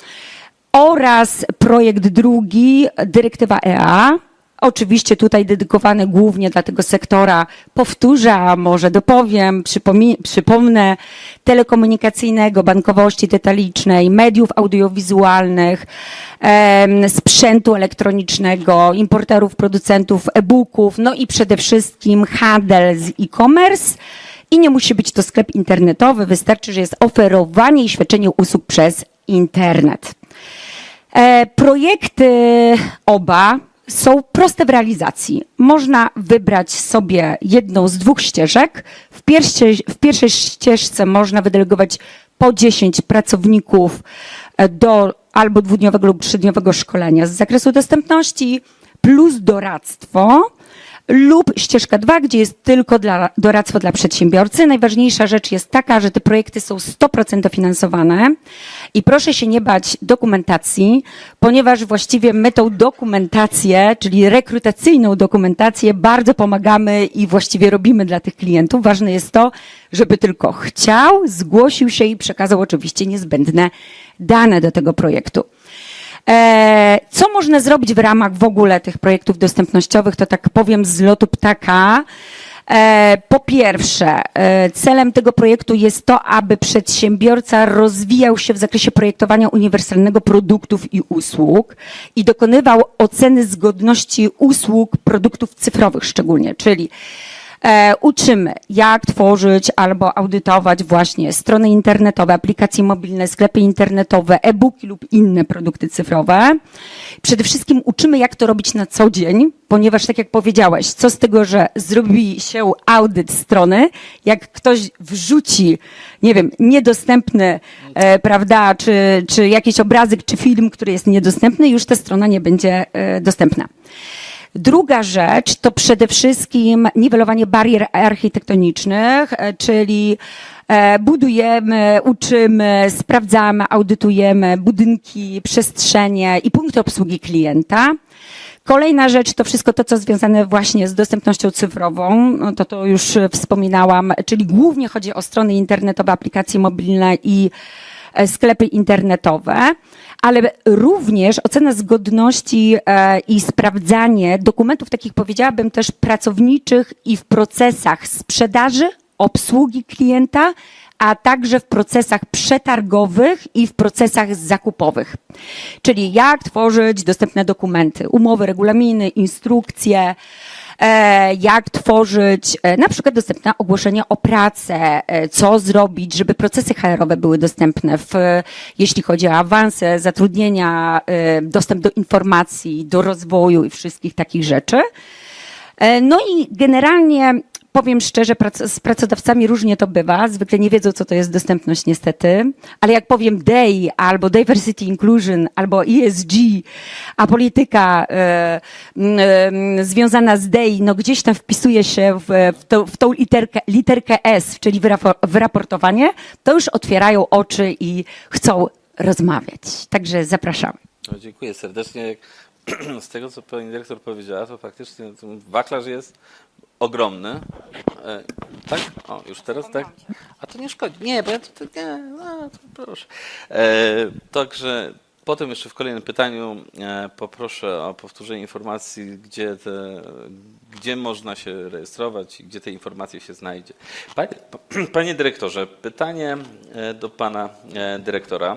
Oraz projekt drugi, dyrektywa E A. Oczywiście tutaj dedykowany głównie dla tego sektora, powtórzę, a może dopowiem, przypomnę, telekomunikacyjnego, bankowości detalicznej, mediów audiowizualnych, e, sprzętu elektronicznego, importerów, producentów e-booków, no i przede wszystkim handel z e-commerce. I nie musi być to sklep internetowy, wystarczy, że jest oferowanie i świadczenie usług przez internet. E, projekty oba są proste w realizacji. Można wybrać sobie jedną z dwóch ścieżek. W pierwszej, w pierwszej ścieżce można wydelegować po dziesięć pracowników do albo dwudniowego lub trzydniowego szkolenia z zakresu dostępności plus doradztwo, lub ścieżka dwa, gdzie jest tylko dla, doradztwo dla przedsiębiorcy. Najważniejsza rzecz jest taka, że te projekty są sto procent dofinansowane i proszę się nie bać dokumentacji, ponieważ właściwie my tą dokumentację, czyli rekrutacyjną dokumentację bardzo pomagamy i właściwie robimy dla tych klientów. Ważne jest to, żeby tylko chciał, zgłosił się i przekazał oczywiście niezbędne dane do tego projektu. Co można zrobić w ramach w ogóle tych projektów dostępnościowych, to tak powiem z lotu ptaka. Po pierwsze, celem tego projektu jest to, aby przedsiębiorca rozwijał się w zakresie projektowania uniwersalnego produktów i usług i dokonywał oceny zgodności usług, produktów cyfrowych szczególnie, czyli E, uczymy, jak tworzyć albo audytować właśnie strony internetowe, aplikacje mobilne, sklepy internetowe, e-booki lub inne produkty cyfrowe. Przede wszystkim uczymy, jak to robić na co dzień, ponieważ tak jak powiedziałeś, co z tego, że zrobi się audyt strony, jak ktoś wrzuci, nie wiem, niedostępny, e, prawda, czy, czy jakiś obrazek, czy film, który jest niedostępny, już ta strona nie będzie e, dostępna. Druga rzecz to przede wszystkim niwelowanie barier architektonicznych, czyli budujemy, uczymy, sprawdzamy, audytujemy budynki, przestrzenie i punkty obsługi klienta. Kolejna rzecz to wszystko to, co związane właśnie z dostępnością cyfrową, no to to już wspominałam, czyli głównie chodzi o strony internetowe, aplikacje mobilne i sklepy internetowe, ale również ocena zgodności i sprawdzanie dokumentów, takich powiedziałabym też pracowniczych i w procesach sprzedaży, obsługi klienta, a także w procesach przetargowych i w procesach zakupowych. Czyli jak tworzyć dostępne dokumenty, umowy, regulaminy, instrukcje, jak tworzyć na przykład dostępne ogłoszenie o pracę, co zrobić, żeby procesy H R owe były dostępne, w, jeśli chodzi o awanse, zatrudnienia, dostęp do informacji, do rozwoju i wszystkich takich rzeczy. No i generalnie powiem szczerze, z pracodawcami różnie to bywa, zwykle nie wiedzą, co to jest dostępność niestety, ale jak powiem D E I albo Diversity Inclusion albo E S G, a polityka y, y, związana z D E I, no gdzieś tam wpisuje się w, w, to, w tą literkę, literkę S, czyli w raportowanie, to już otwierają oczy i chcą rozmawiać. Także zapraszamy. No, dziękuję serdecznie. Z tego, co pani dyrektor powiedziała, to faktycznie ten wachlarz jest ogromny. E, tak? O, już teraz tak? A to nie szkodzi. Nie, bo ja to, to nie, no, to proszę. E, także potem jeszcze w kolejnym pytaniu e, poproszę o powtórzenie informacji, gdzie, te, gdzie można się rejestrować i gdzie te informacje się znajdzie. Panie, panie dyrektorze, pytanie do pana dyrektora.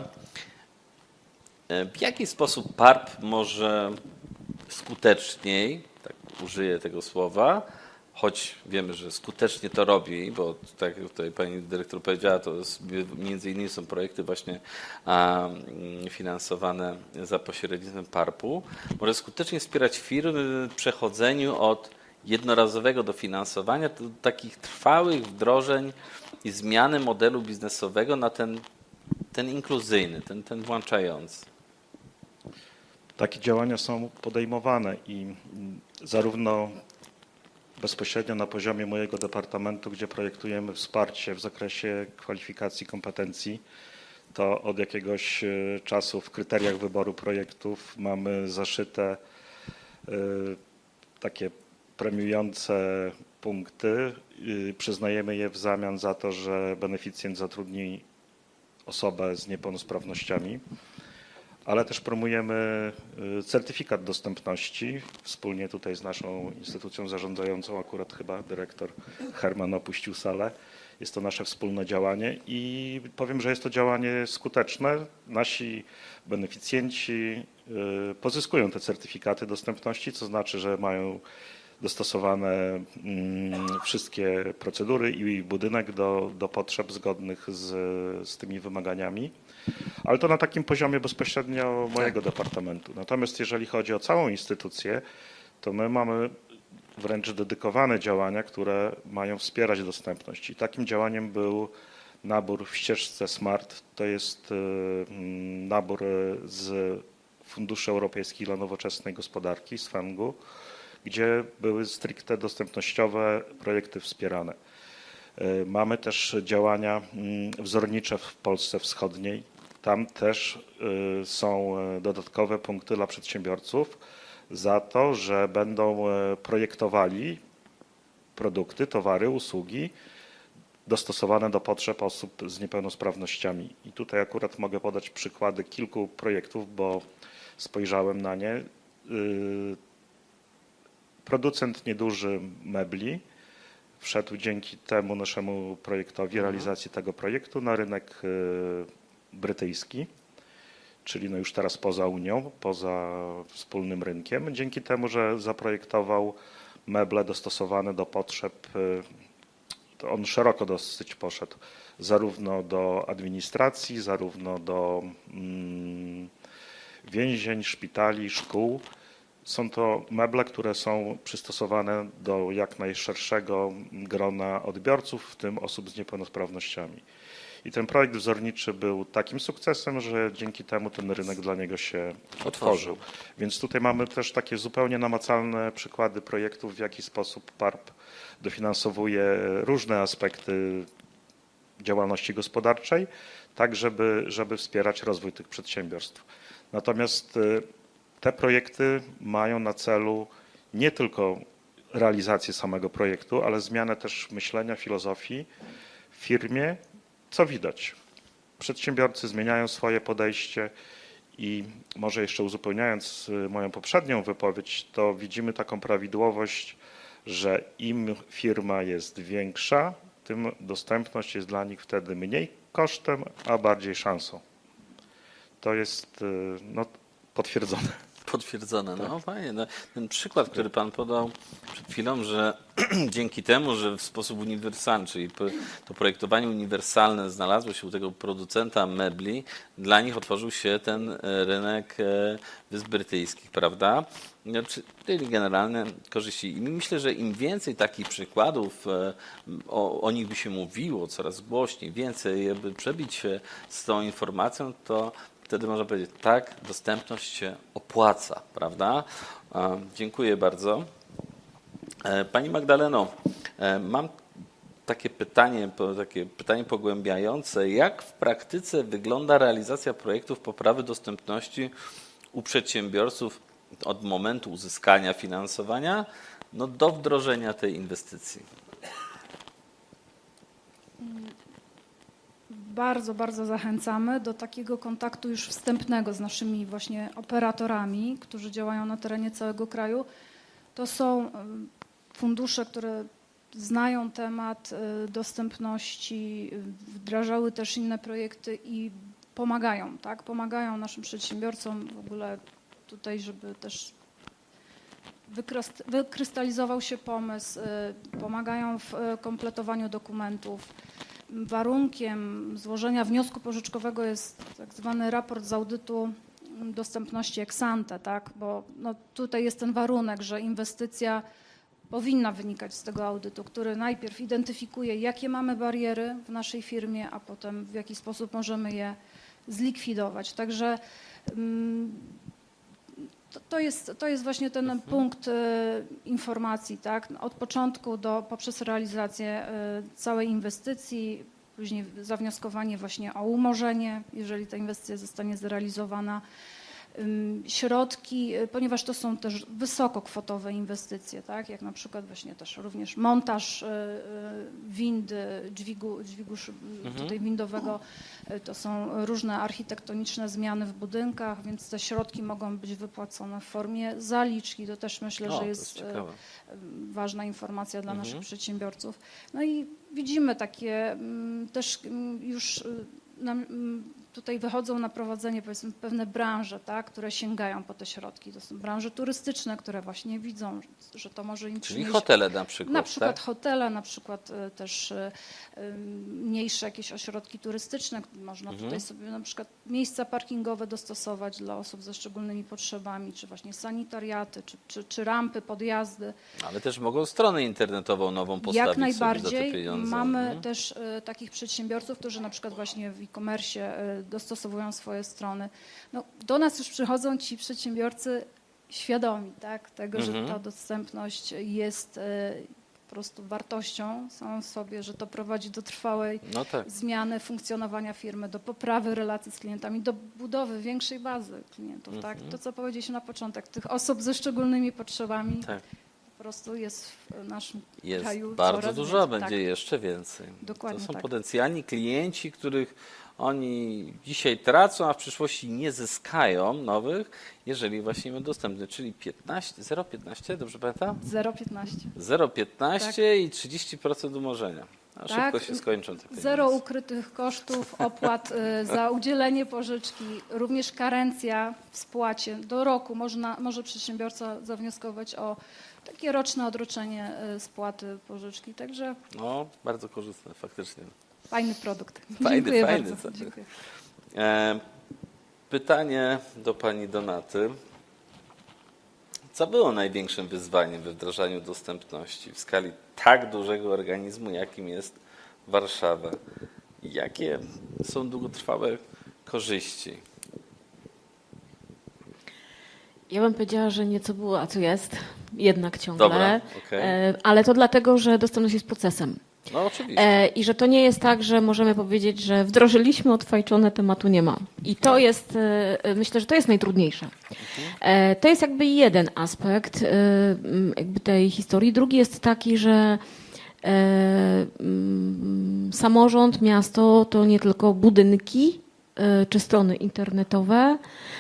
W jaki sposób P A R P może skuteczniej, tak użyję tego słowa, choć wiemy, że skutecznie to robi, bo tak jak tutaj pani dyrektor powiedziała, to jest, między innymi są projekty właśnie a, finansowane za pośrednictwem P A R P u, może skutecznie wspierać firmy w przechodzeniu od jednorazowego dofinansowania do takich trwałych wdrożeń i zmiany modelu biznesowego na ten, ten inkluzyjny, ten, ten włączający. Takie działania są podejmowane i zarówno bezpośrednio na poziomie mojego departamentu, gdzie projektujemy wsparcie w zakresie kwalifikacji, kompetencji, to od jakiegoś czasu w kryteriach wyboru projektów mamy zaszyte takie premiujące punkty. Przyznajemy je w zamian za to, że beneficjent zatrudni osobę z niepełnosprawnościami, ale też promujemy certyfikat dostępności wspólnie tutaj z naszą instytucją zarządzającą, akurat chyba dyrektor Herman opuścił salę. Jest to nasze wspólne działanie i powiem, że jest to działanie skuteczne. Nasi beneficjenci pozyskują te certyfikaty dostępności, co znaczy, że mają dostosowane mm, wszystkie procedury i budynek do, do potrzeb zgodnych z, z tymi wymaganiami. Ale to na takim poziomie bezpośrednio mojego departamentu. Natomiast jeżeli chodzi o całą instytucję, to my mamy wręcz dedykowane działania, które mają wspierać dostępność. I takim działaniem był nabór w ścieżce SMART. To jest nabór z Funduszy Europejskich dla Nowoczesnej Gospodarki, z fengu, gdzie były stricte dostępnościowe projekty wspierane. Mamy też działania wzornicze w Polsce Wschodniej. Tam też są dodatkowe punkty dla przedsiębiorców za to, że będą projektowali produkty, towary, usługi dostosowane do potrzeb osób z niepełnosprawnościami. I tutaj akurat mogę podać przykłady kilku projektów, bo spojrzałem na nie. Producent nieduży mebli wszedł dzięki temu naszemu projektowi, realizacji tego projektu na rynek brytyjski, czyli no już teraz poza Unią, poza wspólnym rynkiem, dzięki temu, że zaprojektował meble dostosowane do potrzeb, to on szeroko dosyć poszedł, zarówno do administracji, zarówno do mm, więzień, szpitali, szkół. Są to meble, które są przystosowane do jak najszerszego grona odbiorców, w tym osób z niepełnosprawnościami. I ten projekt wzorniczy był takim sukcesem, że dzięki temu ten rynek dla niego się otworzył. Więc tutaj mamy też takie zupełnie namacalne przykłady projektów, w jaki sposób P A R P dofinansowuje różne aspekty działalności gospodarczej, tak żeby, żeby wspierać rozwój tych przedsiębiorstw. Natomiast te projekty mają na celu nie tylko realizację samego projektu, ale zmianę też myślenia, filozofii w firmie, co widać. Przedsiębiorcy zmieniają swoje podejście i może jeszcze uzupełniając moją poprzednią wypowiedź, to widzimy taką prawidłowość, że im firma jest większa, tym dostępność jest dla nich wtedy mniej kosztem, a bardziej szansą. To jest no, potwierdzone. Potwierdzone. No fajnie. No, ten przykład, który Pan podał przed chwilą, że dzięki temu, że w sposób uniwersalny, czyli to projektowanie uniwersalne znalazło się u tego producenta mebli, dla nich otworzył się ten rynek Wysp Brytyjskich, prawda? Czyli generalne korzyści. I myślę, że im więcej takich przykładów o, o nich by się mówiło coraz głośniej, więcej jakby przebić się z tą informacją, to wtedy można powiedzieć, tak, dostępność się opłaca, prawda? Dziękuję bardzo. Pani Magdaleno, mam takie pytanie, takie pytanie pogłębiające. Jak w praktyce wygląda realizacja projektów poprawy dostępności u przedsiębiorców od momentu uzyskania finansowania no, do wdrożenia tej inwestycji? Bardzo, bardzo zachęcamy do takiego kontaktu już wstępnego z naszymi właśnie operatorami, którzy działają na terenie całego kraju. To są fundusze, które znają temat dostępności, wdrażały też inne projekty i pomagają, tak? Pomagają naszym przedsiębiorcom w ogóle tutaj, żeby też wykrystalizował się pomysł, pomagają w kompletowaniu dokumentów. Warunkiem złożenia wniosku pożyczkowego jest tak zwany raport z audytu dostępności ex ante, tak? Bo no tutaj jest ten warunek, że inwestycja powinna wynikać z tego audytu, który najpierw identyfikuje, jakie mamy bariery w naszej firmie, a potem w jaki sposób możemy je zlikwidować. Także to, to, jest, to jest właśnie ten mhm. punkt y, informacji, tak? Od początku do, poprzez realizację y, całej inwestycji, później zawnioskowanie właśnie o umorzenie, jeżeli ta inwestycja zostanie zrealizowana. Środki, ponieważ to są też wysokokwotowe inwestycje, tak? Jak na przykład właśnie też również montaż windy, dźwigu, dźwigu tutaj windowego, to są różne architektoniczne zmiany w budynkach, więc te środki mogą być wypłacone w formie zaliczki. To też myślę, o, że jest, jest ważna informacja dla mhm. naszych przedsiębiorców. No i widzimy takie też już na, tutaj wychodzą na prowadzenie, powiedzmy, pewne branże, tak, które sięgają po te środki. To są branże turystyczne, które właśnie widzą, że to może im Czyli przynieść... hotele na przykład, Na przykład tak? hotele, na przykład y, też y, y, mniejsze jakieś ośrodki turystyczne. Można Mhm. tutaj sobie na przykład miejsca parkingowe dostosować dla osób ze szczególnymi potrzebami, czy właśnie sanitariaty, czy, czy, czy rampy, podjazdy. Ale też mogą stronę internetową nową postawić Jak sobie za te najbardziej. pieniądze. Mamy Mhm. też y, takich przedsiębiorców, którzy na przykład właśnie w e-commerce y, dostosowują swoje strony. No, do nas już przychodzą ci przedsiębiorcy świadomi, tak, tego, Mhm. że ta dostępność jest y, po prostu wartością samą w sobie, że to prowadzi do trwałej No tak. zmiany funkcjonowania firmy, do poprawy relacji z klientami, do budowy większej bazy klientów. Tak? To, co powiedzieliśmy na początek, tych osób ze szczególnymi potrzebami Tak. po prostu jest w naszym Jest kraju bardzo coraz dużo, więcej. będzie Tak. jeszcze więcej. Dokładnie to są tak. potencjalni klienci, których oni dzisiaj tracą, a w przyszłości nie zyskają nowych, jeżeli właśnie będą dostępne. Czyli piętnaście, zero przecinek piętnaście, dobrze pamiętam? zero przecinek piętnaście. zero przecinek piętnaście i trzydzieści procent umorzenia. A Tak. szybko się skończą te pieniądze. Zero ukrytych kosztów, opłat y, za udzielenie pożyczki, również karencja w spłacie. Do roku można, może przedsiębiorca zawnioskować o takie roczne odroczenie y, spłaty pożyczki. Także No, bardzo korzystne, faktycznie. fajny produkt. Fajny, Dziękuję fajny, bardzo. co? Dziękuję. E, pytanie do pani Donaty. Co było największym wyzwaniem we wdrażaniu dostępności w skali tak dużego organizmu, jakim jest Warszawa? Jakie są długotrwałe korzyści? Ja bym powiedziała, że nieco było, a co jest, jednak ciągle. Dobra, okej. E, Ale to dlatego, że dostępność jest procesem. No oczywiście. E, I że to nie jest tak, że możemy powiedzieć, że wdrożyliśmy odfajczone, tematu nie ma. I to jest, e, myślę, że to jest najtrudniejsze. E, To jest jakby jeden aspekt e, m, jakby tej historii. Drugi jest taki, że e, mm, samorząd, miasto to nie tylko budynki e, czy strony internetowe,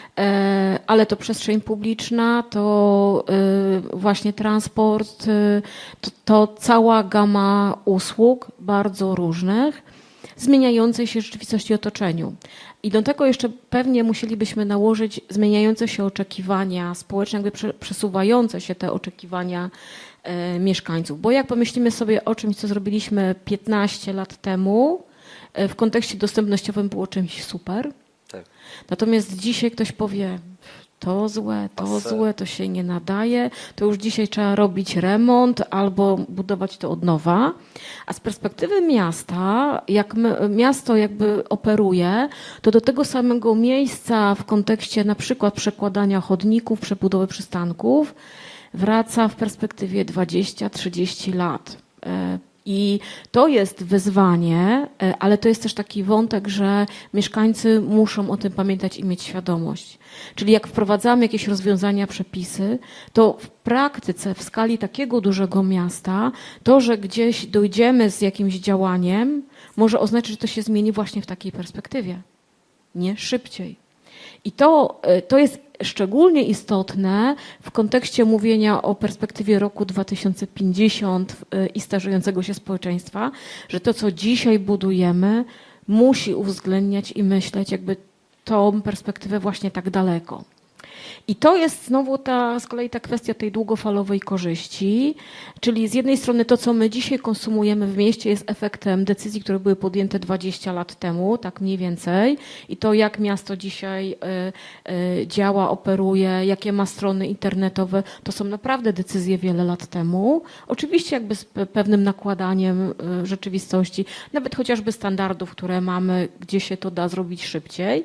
e, ale to przestrzeń publiczna, to e, właśnie transport, e, to, to cała gama usług bardzo różnych, zmieniającej się rzeczywistości i otoczeniu. I do tego jeszcze pewnie musielibyśmy nałożyć zmieniające się oczekiwania społeczne, jakby prze- przesuwające się te oczekiwania e, mieszkańców. Bo jak pomyślimy sobie o czymś, co zrobiliśmy piętnaście lat temu, e, w kontekście dostępnościowym było czymś super. Tak. Natomiast dzisiaj ktoś powie, to złe, to Pase. złe, to się nie nadaje, to już dzisiaj trzeba robić remont albo budować to od nowa. A z perspektywy miasta, jak my, miasto jakby operuje, to do tego samego miejsca w kontekście na przykład przekładania chodników, przebudowy przystanków wraca w perspektywie dwadzieścia trzydzieści lat. E, I to jest wyzwanie, e, ale to jest też taki wątek, że mieszkańcy muszą o tym pamiętać i mieć świadomość. Czyli jak wprowadzamy jakieś rozwiązania, przepisy, to w praktyce, w skali takiego dużego miasta, to, że gdzieś dojdziemy z jakimś działaniem, może oznaczać, że to się zmieni właśnie w takiej perspektywie, nie szybciej. I to, to jest szczególnie istotne w kontekście mówienia o perspektywie roku dwa tysiące pięćdziesiąt i starzejącego się społeczeństwa, że to, co dzisiaj budujemy, musi uwzględniać i myśleć jakby tą perspektywę właśnie tak daleko. I to jest znowu ta, z kolei ta kwestia tej długofalowej korzyści, czyli z jednej strony to, co my dzisiaj konsumujemy w mieście, jest efektem decyzji, które były podjęte dwadzieścia lat temu, tak mniej więcej. I to, jak miasto dzisiaj y, y, działa, operuje, jakie ma strony internetowe, to są naprawdę decyzje wiele lat temu. Oczywiście jakby z pe- pewnym nakładaniem y, rzeczywistości, nawet chociażby standardów, które mamy, gdzie się to da zrobić szybciej.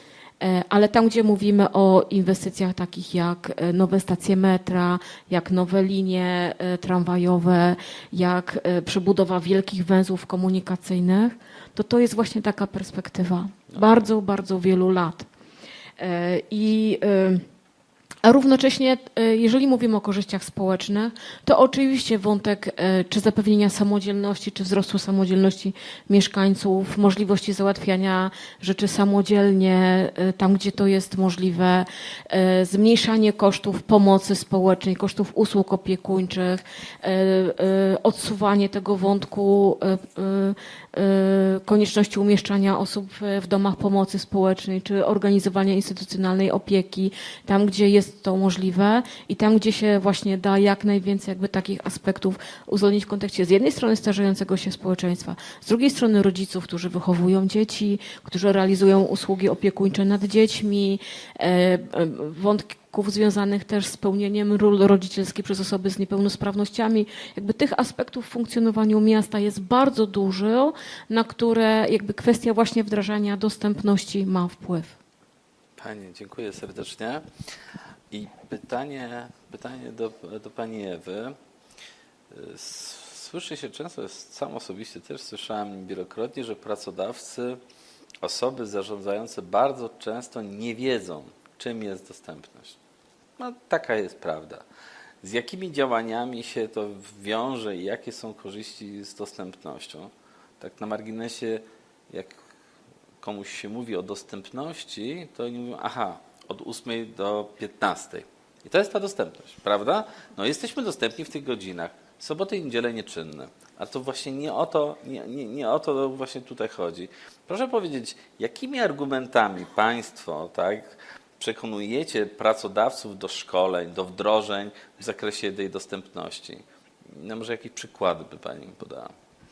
Ale tam, gdzie mówimy o inwestycjach takich jak nowe stacje metra, jak nowe linie tramwajowe, jak przebudowa wielkich węzłów komunikacyjnych, to to jest właśnie taka perspektywa bardzo, bardzo wielu lat. I A równocześnie, jeżeli mówimy o korzyściach społecznych, to oczywiście wątek czy zapewnienia samodzielności, czy wzrostu samodzielności mieszkańców, możliwości załatwiania rzeczy samodzielnie, tam gdzie to jest możliwe, zmniejszanie kosztów pomocy społecznej, kosztów usług opiekuńczych, odsuwanie tego wątku konieczności umieszczania osób w domach pomocy społecznej, czy organizowania instytucjonalnej opieki, tam gdzie jest to możliwe i tam gdzie się właśnie da jak najwięcej jakby takich aspektów uwzględnić w kontekście z jednej strony starzejącego się społeczeństwa, z drugiej strony rodziców, którzy wychowują dzieci, którzy realizują usługi opiekuńcze nad dziećmi, wątki związanych też z pełnieniem ról rodzicielskich przez osoby z niepełnosprawnościami. Jakby tych aspektów w funkcjonowaniu miasta jest bardzo dużo, na które jakby kwestia właśnie wdrażania dostępności ma wpływ. Pani, dziękuję serdecznie. I pytanie, pytanie do, do pani Ewy. Słyszy się często, sam osobiście też słyszałem wielokrotnie, że pracodawcy, osoby zarządzające bardzo często nie wiedzą, czym jest dostępność. No, taka jest prawda. Z jakimi działaniami się to wiąże i jakie są korzyści z dostępnością? Tak na marginesie, jak komuś się mówi o dostępności, to oni mówią, aha, od ósmej do piętnastej. I to jest ta dostępność, prawda? No jesteśmy dostępni w tych godzinach. Soboty i niedziele nieczynne. A to właśnie nie o to, nie, nie, nie o to właśnie tutaj chodzi. Proszę powiedzieć, jakimi argumentami państwo, tak, przekonujecie pracodawców do szkoleń, do wdrożeń w zakresie tej dostępności? No może jakieś przykłady by pani podała?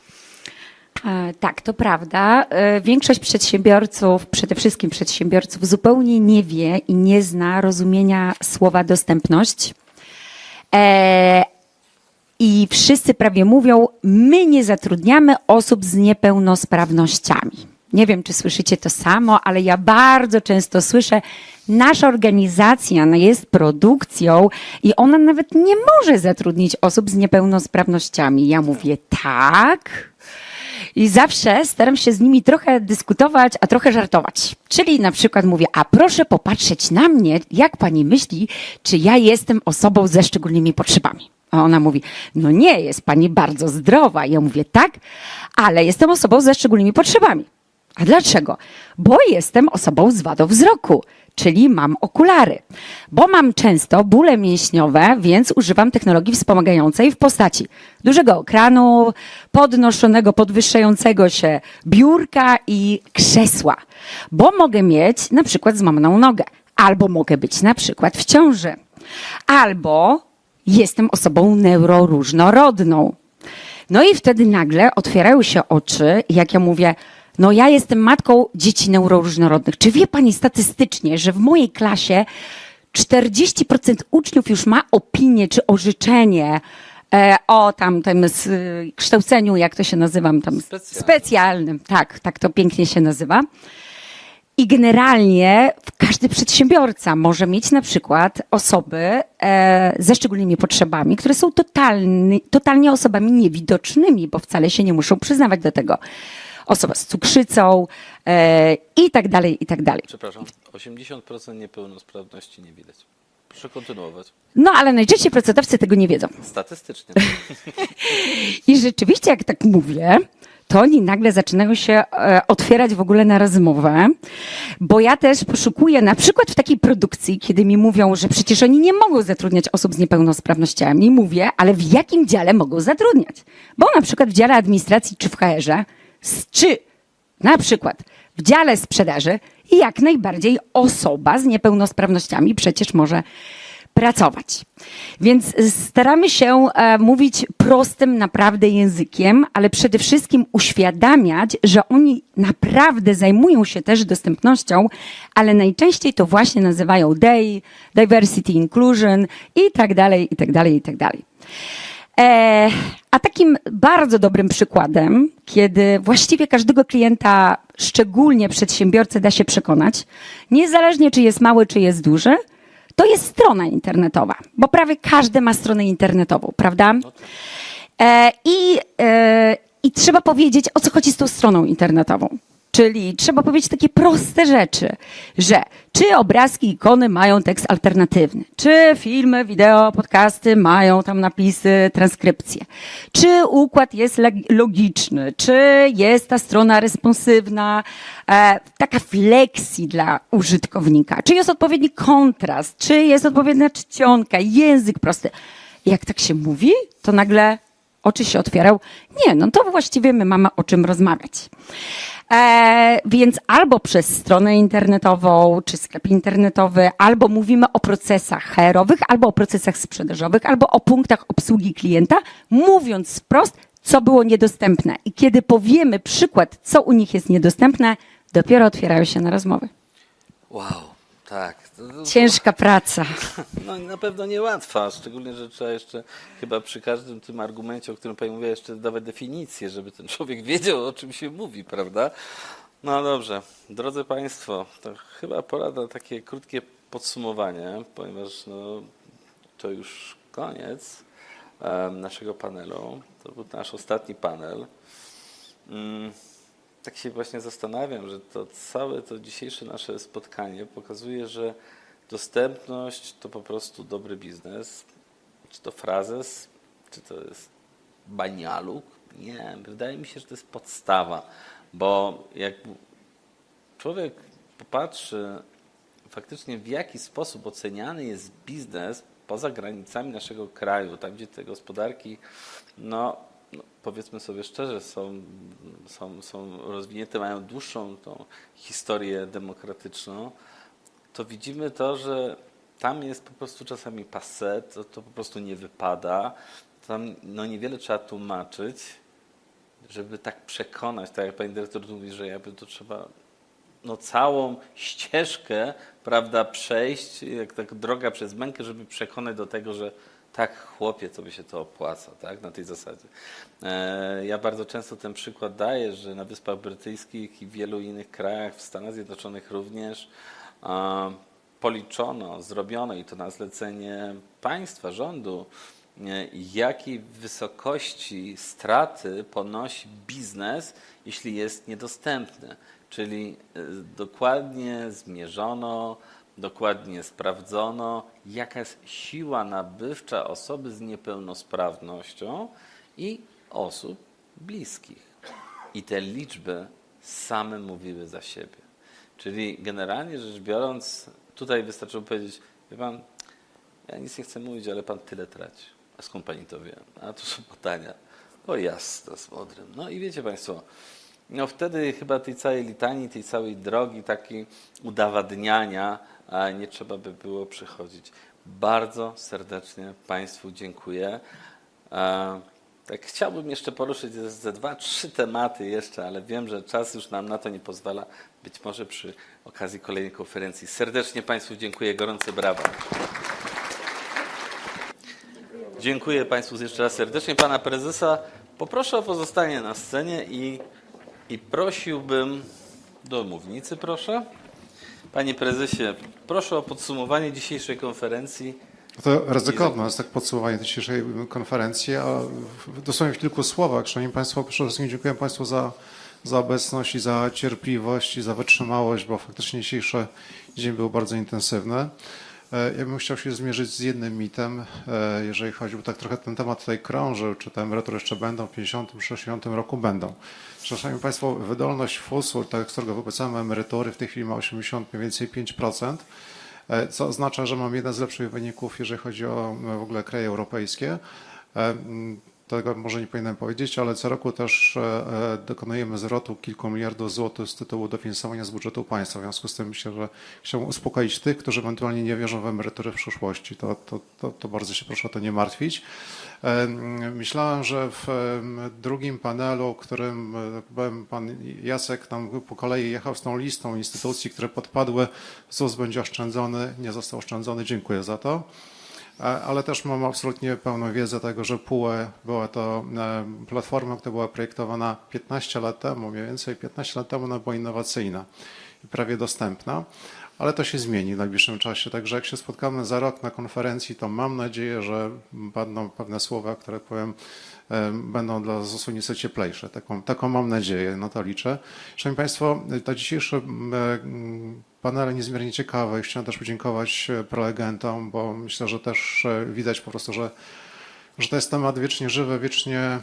Tak, to prawda. Większość przedsiębiorców, przede wszystkim przedsiębiorców, zupełnie nie wie i nie zna rozumienia słowa dostępność. I wszyscy prawie mówią, my nie zatrudniamy osób z niepełnosprawnościami. Nie wiem, czy słyszycie to samo, ale ja bardzo często słyszę, nasza organizacja jest produkcją i ona nawet nie może zatrudnić osób z niepełnosprawnościami. Ja mówię tak. I zawsze staram się z nimi trochę dyskutować, a trochę żartować. Czyli na przykład mówię, a proszę popatrzeć na mnie, jak pani myśli, czy ja jestem osobą ze szczególnymi potrzebami. A ona mówi, no nie, jest pani bardzo zdrowa. Ja mówię, tak, ale jestem osobą ze szczególnymi potrzebami. A dlaczego? Bo jestem osobą z wadą wzroku, czyli mam okulary. Bo mam często bóle mięśniowe, więc używam technologii wspomagającej w postaci dużego ekranu, podnoszonego, podwyższającego się biurka i krzesła. Bo mogę mieć na przykład złamaną nogę, albo mogę być na przykład w ciąży, albo jestem osobą neuroróżnorodną. No i wtedy nagle otwierają się oczy, jak ja mówię, no ja jestem matką dzieci neuroróżnorodnych. Czy wie pani statystycznie, że w mojej klasie czterdzieści procent uczniów już ma opinię czy orzeczenie e, o tam tym s, kształceniu, jak to się nazywa? Tam, Specjalnym. specjalnym. Tak, tak to pięknie się nazywa. I generalnie każdy przedsiębiorca może mieć na przykład osoby e, ze szczególnymi potrzebami, które są totalny, totalnie osobami niewidocznymi, bo wcale się nie muszą przyznawać do tego. Osoba z cukrzycą e, i tak dalej, i tak dalej. Przepraszam, osiemdziesiąt procent niepełnosprawności nie widać. Proszę kontynuować. No ale najczęściej pracodawcy tego nie wiedzą. Statystycznie. I rzeczywiście, jak tak mówię, to oni nagle zaczynają się e, otwierać w ogóle na rozmowę, bo ja też poszukuję na przykład w takiej produkcji, kiedy mi mówią, że przecież oni nie mogą zatrudniać osób z niepełnosprawnościami, mówię, ale w jakim dziale mogą zatrudniać? Bo na przykład w dziale administracji czy w H R-ze, czy na przykład w dziale sprzedaży jak najbardziej osoba z niepełnosprawnościami przecież może pracować. Więc staramy się e, mówić prostym naprawdę językiem, ale przede wszystkim uświadamiać, że oni naprawdę zajmują się też dostępnością, ale najczęściej to właśnie nazywają D E I, Diversity Inclusion i tak dalej, i tak dalej, i tak dalej. E, a takim bardzo dobrym przykładem, kiedy właściwie każdego klienta, szczególnie przedsiębiorcę, da się przekonać, niezależnie czy jest mały, czy jest duży, to jest strona internetowa, bo prawie każdy ma stronę internetową, prawda? E, i, e, I trzeba powiedzieć, o co chodzi z tą stroną internetową. Czyli trzeba powiedzieć takie proste rzeczy, że czy obrazki, ikony mają tekst alternatywny, czy filmy, wideo, podcasty mają tam napisy, transkrypcje, czy układ jest logiczny, czy jest ta strona responsywna, e, taka flexi dla użytkownika, czy jest odpowiedni kontrast, czy jest odpowiednia czcionka, język prosty. Jak tak się mówi, to nagle oczy się otwierają. Nie, no to właściwie my mamy o czym rozmawiać. E, więc albo przez stronę internetową, czy sklep internetowy, albo mówimy o procesach H R-owych, albo o procesach sprzedażowych, albo o punktach obsługi klienta, mówiąc wprost, co było niedostępne. I kiedy powiemy przykład, co u nich jest niedostępne, dopiero otwierają się na rozmowy. Wow, tak. To, to, Ciężka praca. No na pewno niełatwa, szczególnie, że trzeba jeszcze chyba przy każdym tym argumencie, o którym Pani mówiła, jeszcze dawać definicję, żeby ten człowiek wiedział, o czym się mówi, prawda? No dobrze, drodzy Państwo, to chyba pora na takie krótkie podsumowanie, ponieważ no, to już koniec um, naszego panelu. To był nasz ostatni panel. Um, tak się właśnie zastanawiam, że to całe to dzisiejsze nasze spotkanie pokazuje, że dostępność to po prostu dobry biznes. Czy to frazes, czy to jest banialuk? Nie, wydaje mi się, że to jest podstawa, bo jak człowiek popatrzy faktycznie w jaki sposób oceniany jest biznes poza granicami naszego kraju, tam gdzie te gospodarki, no, no powiedzmy sobie szczerze, są, są, są rozwinięte, mają dłuższą tą historię demokratyczną, to widzimy to, że tam jest po prostu czasami passé, to, to po prostu nie wypada. Tam no, niewiele trzeba tłumaczyć, żeby tak przekonać, tak jak pani dyrektor mówi, że jakby to trzeba no, całą ścieżkę, prawda, przejść, jak tak droga przez mękę, żeby przekonać do tego, że tak, chłopie, to by się to opłaca, tak, na tej zasadzie. E, ja bardzo często ten przykład daję, że na Wyspach Brytyjskich i w wielu innych krajach, w Stanach Zjednoczonych również, e, policzono, zrobiono i to na zlecenie państwa, rządu, jakiej wysokości straty ponosi biznes, jeśli jest niedostępny. Czyli dokładnie zmierzono, dokładnie sprawdzono, jaka jest siła nabywcza osoby z niepełnosprawnością i osób bliskich. I te liczby same mówiły za siebie. Czyli generalnie rzecz biorąc, tutaj wystarczyło powiedzieć, wie pan, ja nic nie chcę mówić, ale pan tyle traci. A skąd pani to wie? A to są badania. O jasno, z modrym. No i wiecie państwo, no wtedy chyba tej całej litanii, tej całej drogi takiej udowadniania nie trzeba by było przychodzić. Bardzo serdecznie państwu dziękuję. Tak chciałbym jeszcze poruszyć ze dwa, trzy tematy jeszcze, ale wiem, że czas już nam na to nie pozwala. Być może przy okazji kolejnej konferencji. Serdecznie państwu dziękuję. Gorące brawa. Dziękuję państwu jeszcze raz serdecznie. Pana prezesa poproszę o pozostanie na scenie i, i prosiłbym do mównicy, proszę. Panie prezesie, proszę o podsumowanie dzisiejszej konferencji. To ryzykowne jest tak podsumowanie dzisiejszej konferencji, a dosłownie w kilku słowach. Szanowni Państwo, przede wszystkim dziękuję Państwu za, za obecność i za cierpliwość i za wytrzymałość, bo faktycznie dzisiejszy dzień był bardzo intensywny. Ja bym chciał się zmierzyć z jednym mitem, jeżeli chodzi, bo tak trochę ten temat tutaj krążył, czy te emerytury jeszcze będą w pięćdziesiątym, sześćdziesiątym roku będą. Szanowni Państwo, wydolność F U S-u, tak z którego wypłacamy emerytury, w tej chwili ma osiemdziesiąt mniej więcej pięć procent, co oznacza, że mam jeden z lepszych wyników, jeżeli chodzi o w ogóle kraje europejskie. Tego może nie powinienem powiedzieć, ale co roku też dokonujemy zwrotu kilku miliardów złotych z tytułu dofinansowania z budżetu państwa. W związku z tym myślę, że chciałbym uspokoić tych, którzy ewentualnie nie wierzą w emerytury w przyszłości. To, to, to, to bardzo się proszę o to nie martwić. Myślałem, że w drugim panelu, w którym pan Jacek tam po kolei jechał z tą listą instytucji, które podpadły, Z U S będzie oszczędzony, nie został oszczędzony. Dziękuję za to. Ale też mam absolutnie pełną wiedzę tego, że P U E była to platforma, która była projektowana piętnaście lat temu, mniej więcej piętnaście lat temu ona była innowacyjna i prawie dostępna, ale to się zmieni w najbliższym czasie. Także jak się spotkamy za rok na konferencji, to mam nadzieję, że padną pewne słowa, które powiem będą dla Z U S-u nieco cieplejsze. Taką, taką mam nadzieję, na to liczę. Szanowni Państwo, to dzisiejsze panele niezmiernie ciekawe i chciałem też podziękować prelegentom, bo myślę, że też widać po prostu, że, że to jest temat wiecznie żywy, wiecznie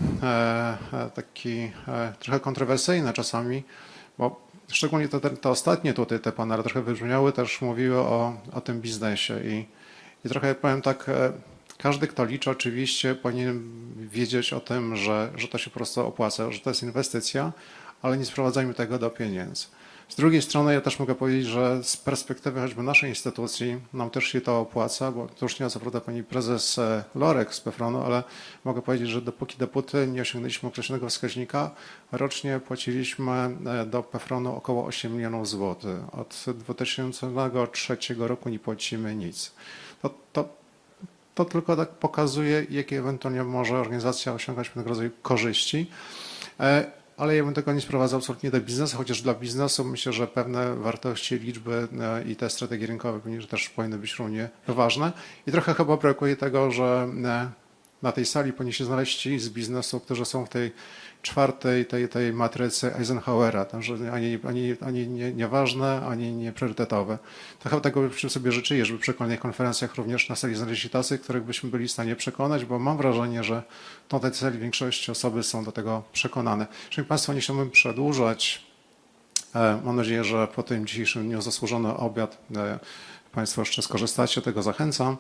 taki trochę kontrowersyjny czasami, bo szczególnie te, te, te ostatnie tutaj te panele trochę wybrzmiały, też mówiły o, o tym biznesie i, i trochę powiem tak, każdy, kto liczy, oczywiście powinien wiedzieć o tym, że, że to się po prostu opłaca, że to jest inwestycja, ale nie sprowadzajmy tego do pieniędzy. Z drugiej strony ja też mogę powiedzieć, że z perspektywy choćby naszej instytucji nam też się to opłaca, bo to już nie ma co prawda pani prezes Lorek z Pefronu, ale mogę powiedzieć, że dopóki dopóty nie osiągnęliśmy określonego wskaźnika, rocznie płaciliśmy do Pefronu około osiem milionów złotych. Od dwa tysiące trzeciego roku nie płacimy nic. To, to, to tylko tak pokazuje, jakie ewentualnie może organizacja osiągać pewnego rodzaju korzyści. Ale ja bym tego nie sprowadzał absolutnie do biznesu, chociaż dla biznesu myślę, że pewne wartości, liczby i te strategie rynkowe też powinny być równie ważne. I trochę chyba brakuje tego, że na tej sali powinni się znaleźć ci z biznesu, którzy są w tej czwartej, tej, tej matrycy Eisenhowera, że ani, ani, ani nie, nieważne, ani niepriorytetowe. Trochę tego bym sobie życzył, żeby przy kolejnych konferencjach również na sali znaleźli się tacy, których byśmy byli w stanie przekonać, bo mam wrażenie, że na tej sali większość osoby są do tego przekonane. Szanowni Państwo, nie chciałbym przedłużać. Mam nadzieję, że po tym dzisiejszym dniu zasłużony obiad Państwo jeszcze skorzystacie, tego zachęcam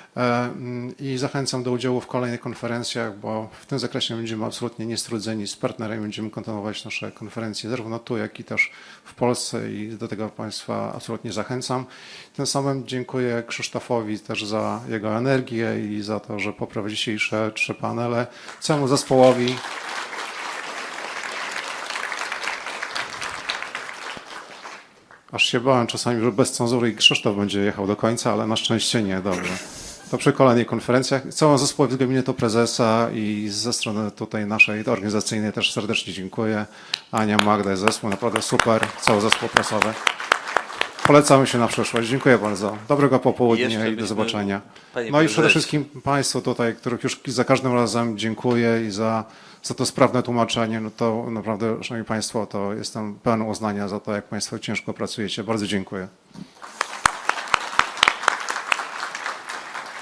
i zachęcam do udziału w kolejnych konferencjach, bo w tym zakresie będziemy absolutnie niestrudzeni z partnerami, będziemy kontynuować nasze konferencje zarówno tu, jak i też w Polsce i do tego Państwa absolutnie zachęcam. Tym samym dziękuję Krzysztofowi też za jego energię i za to, że poprowadzi dzisiejsze trzy panele, całemu zespołowi. Aż się bałem czasami, że bez cenzury i Krzysztof będzie jechał do końca, ale na szczęście nie, dobrze. To przy kolejnych konferencjach. Całą zespołowi z gabinetu prezesa i ze strony tutaj naszej organizacyjnej też serdecznie dziękuję. Ania, Magda, zespół, naprawdę super, cały zespół prasowy. Polecamy się na przyszłość. Dziękuję bardzo. Dobrego popołudnia Jeszcze i do byśmy- zobaczenia. Panie No i przede prezesie. wszystkim Państwu tutaj, których już za każdym razem dziękuję i za, za to sprawne tłumaczenie. No to naprawdę, Szanowni Państwo, to jestem pełen uznania za to, jak Państwo ciężko pracujecie. Bardzo dziękuję.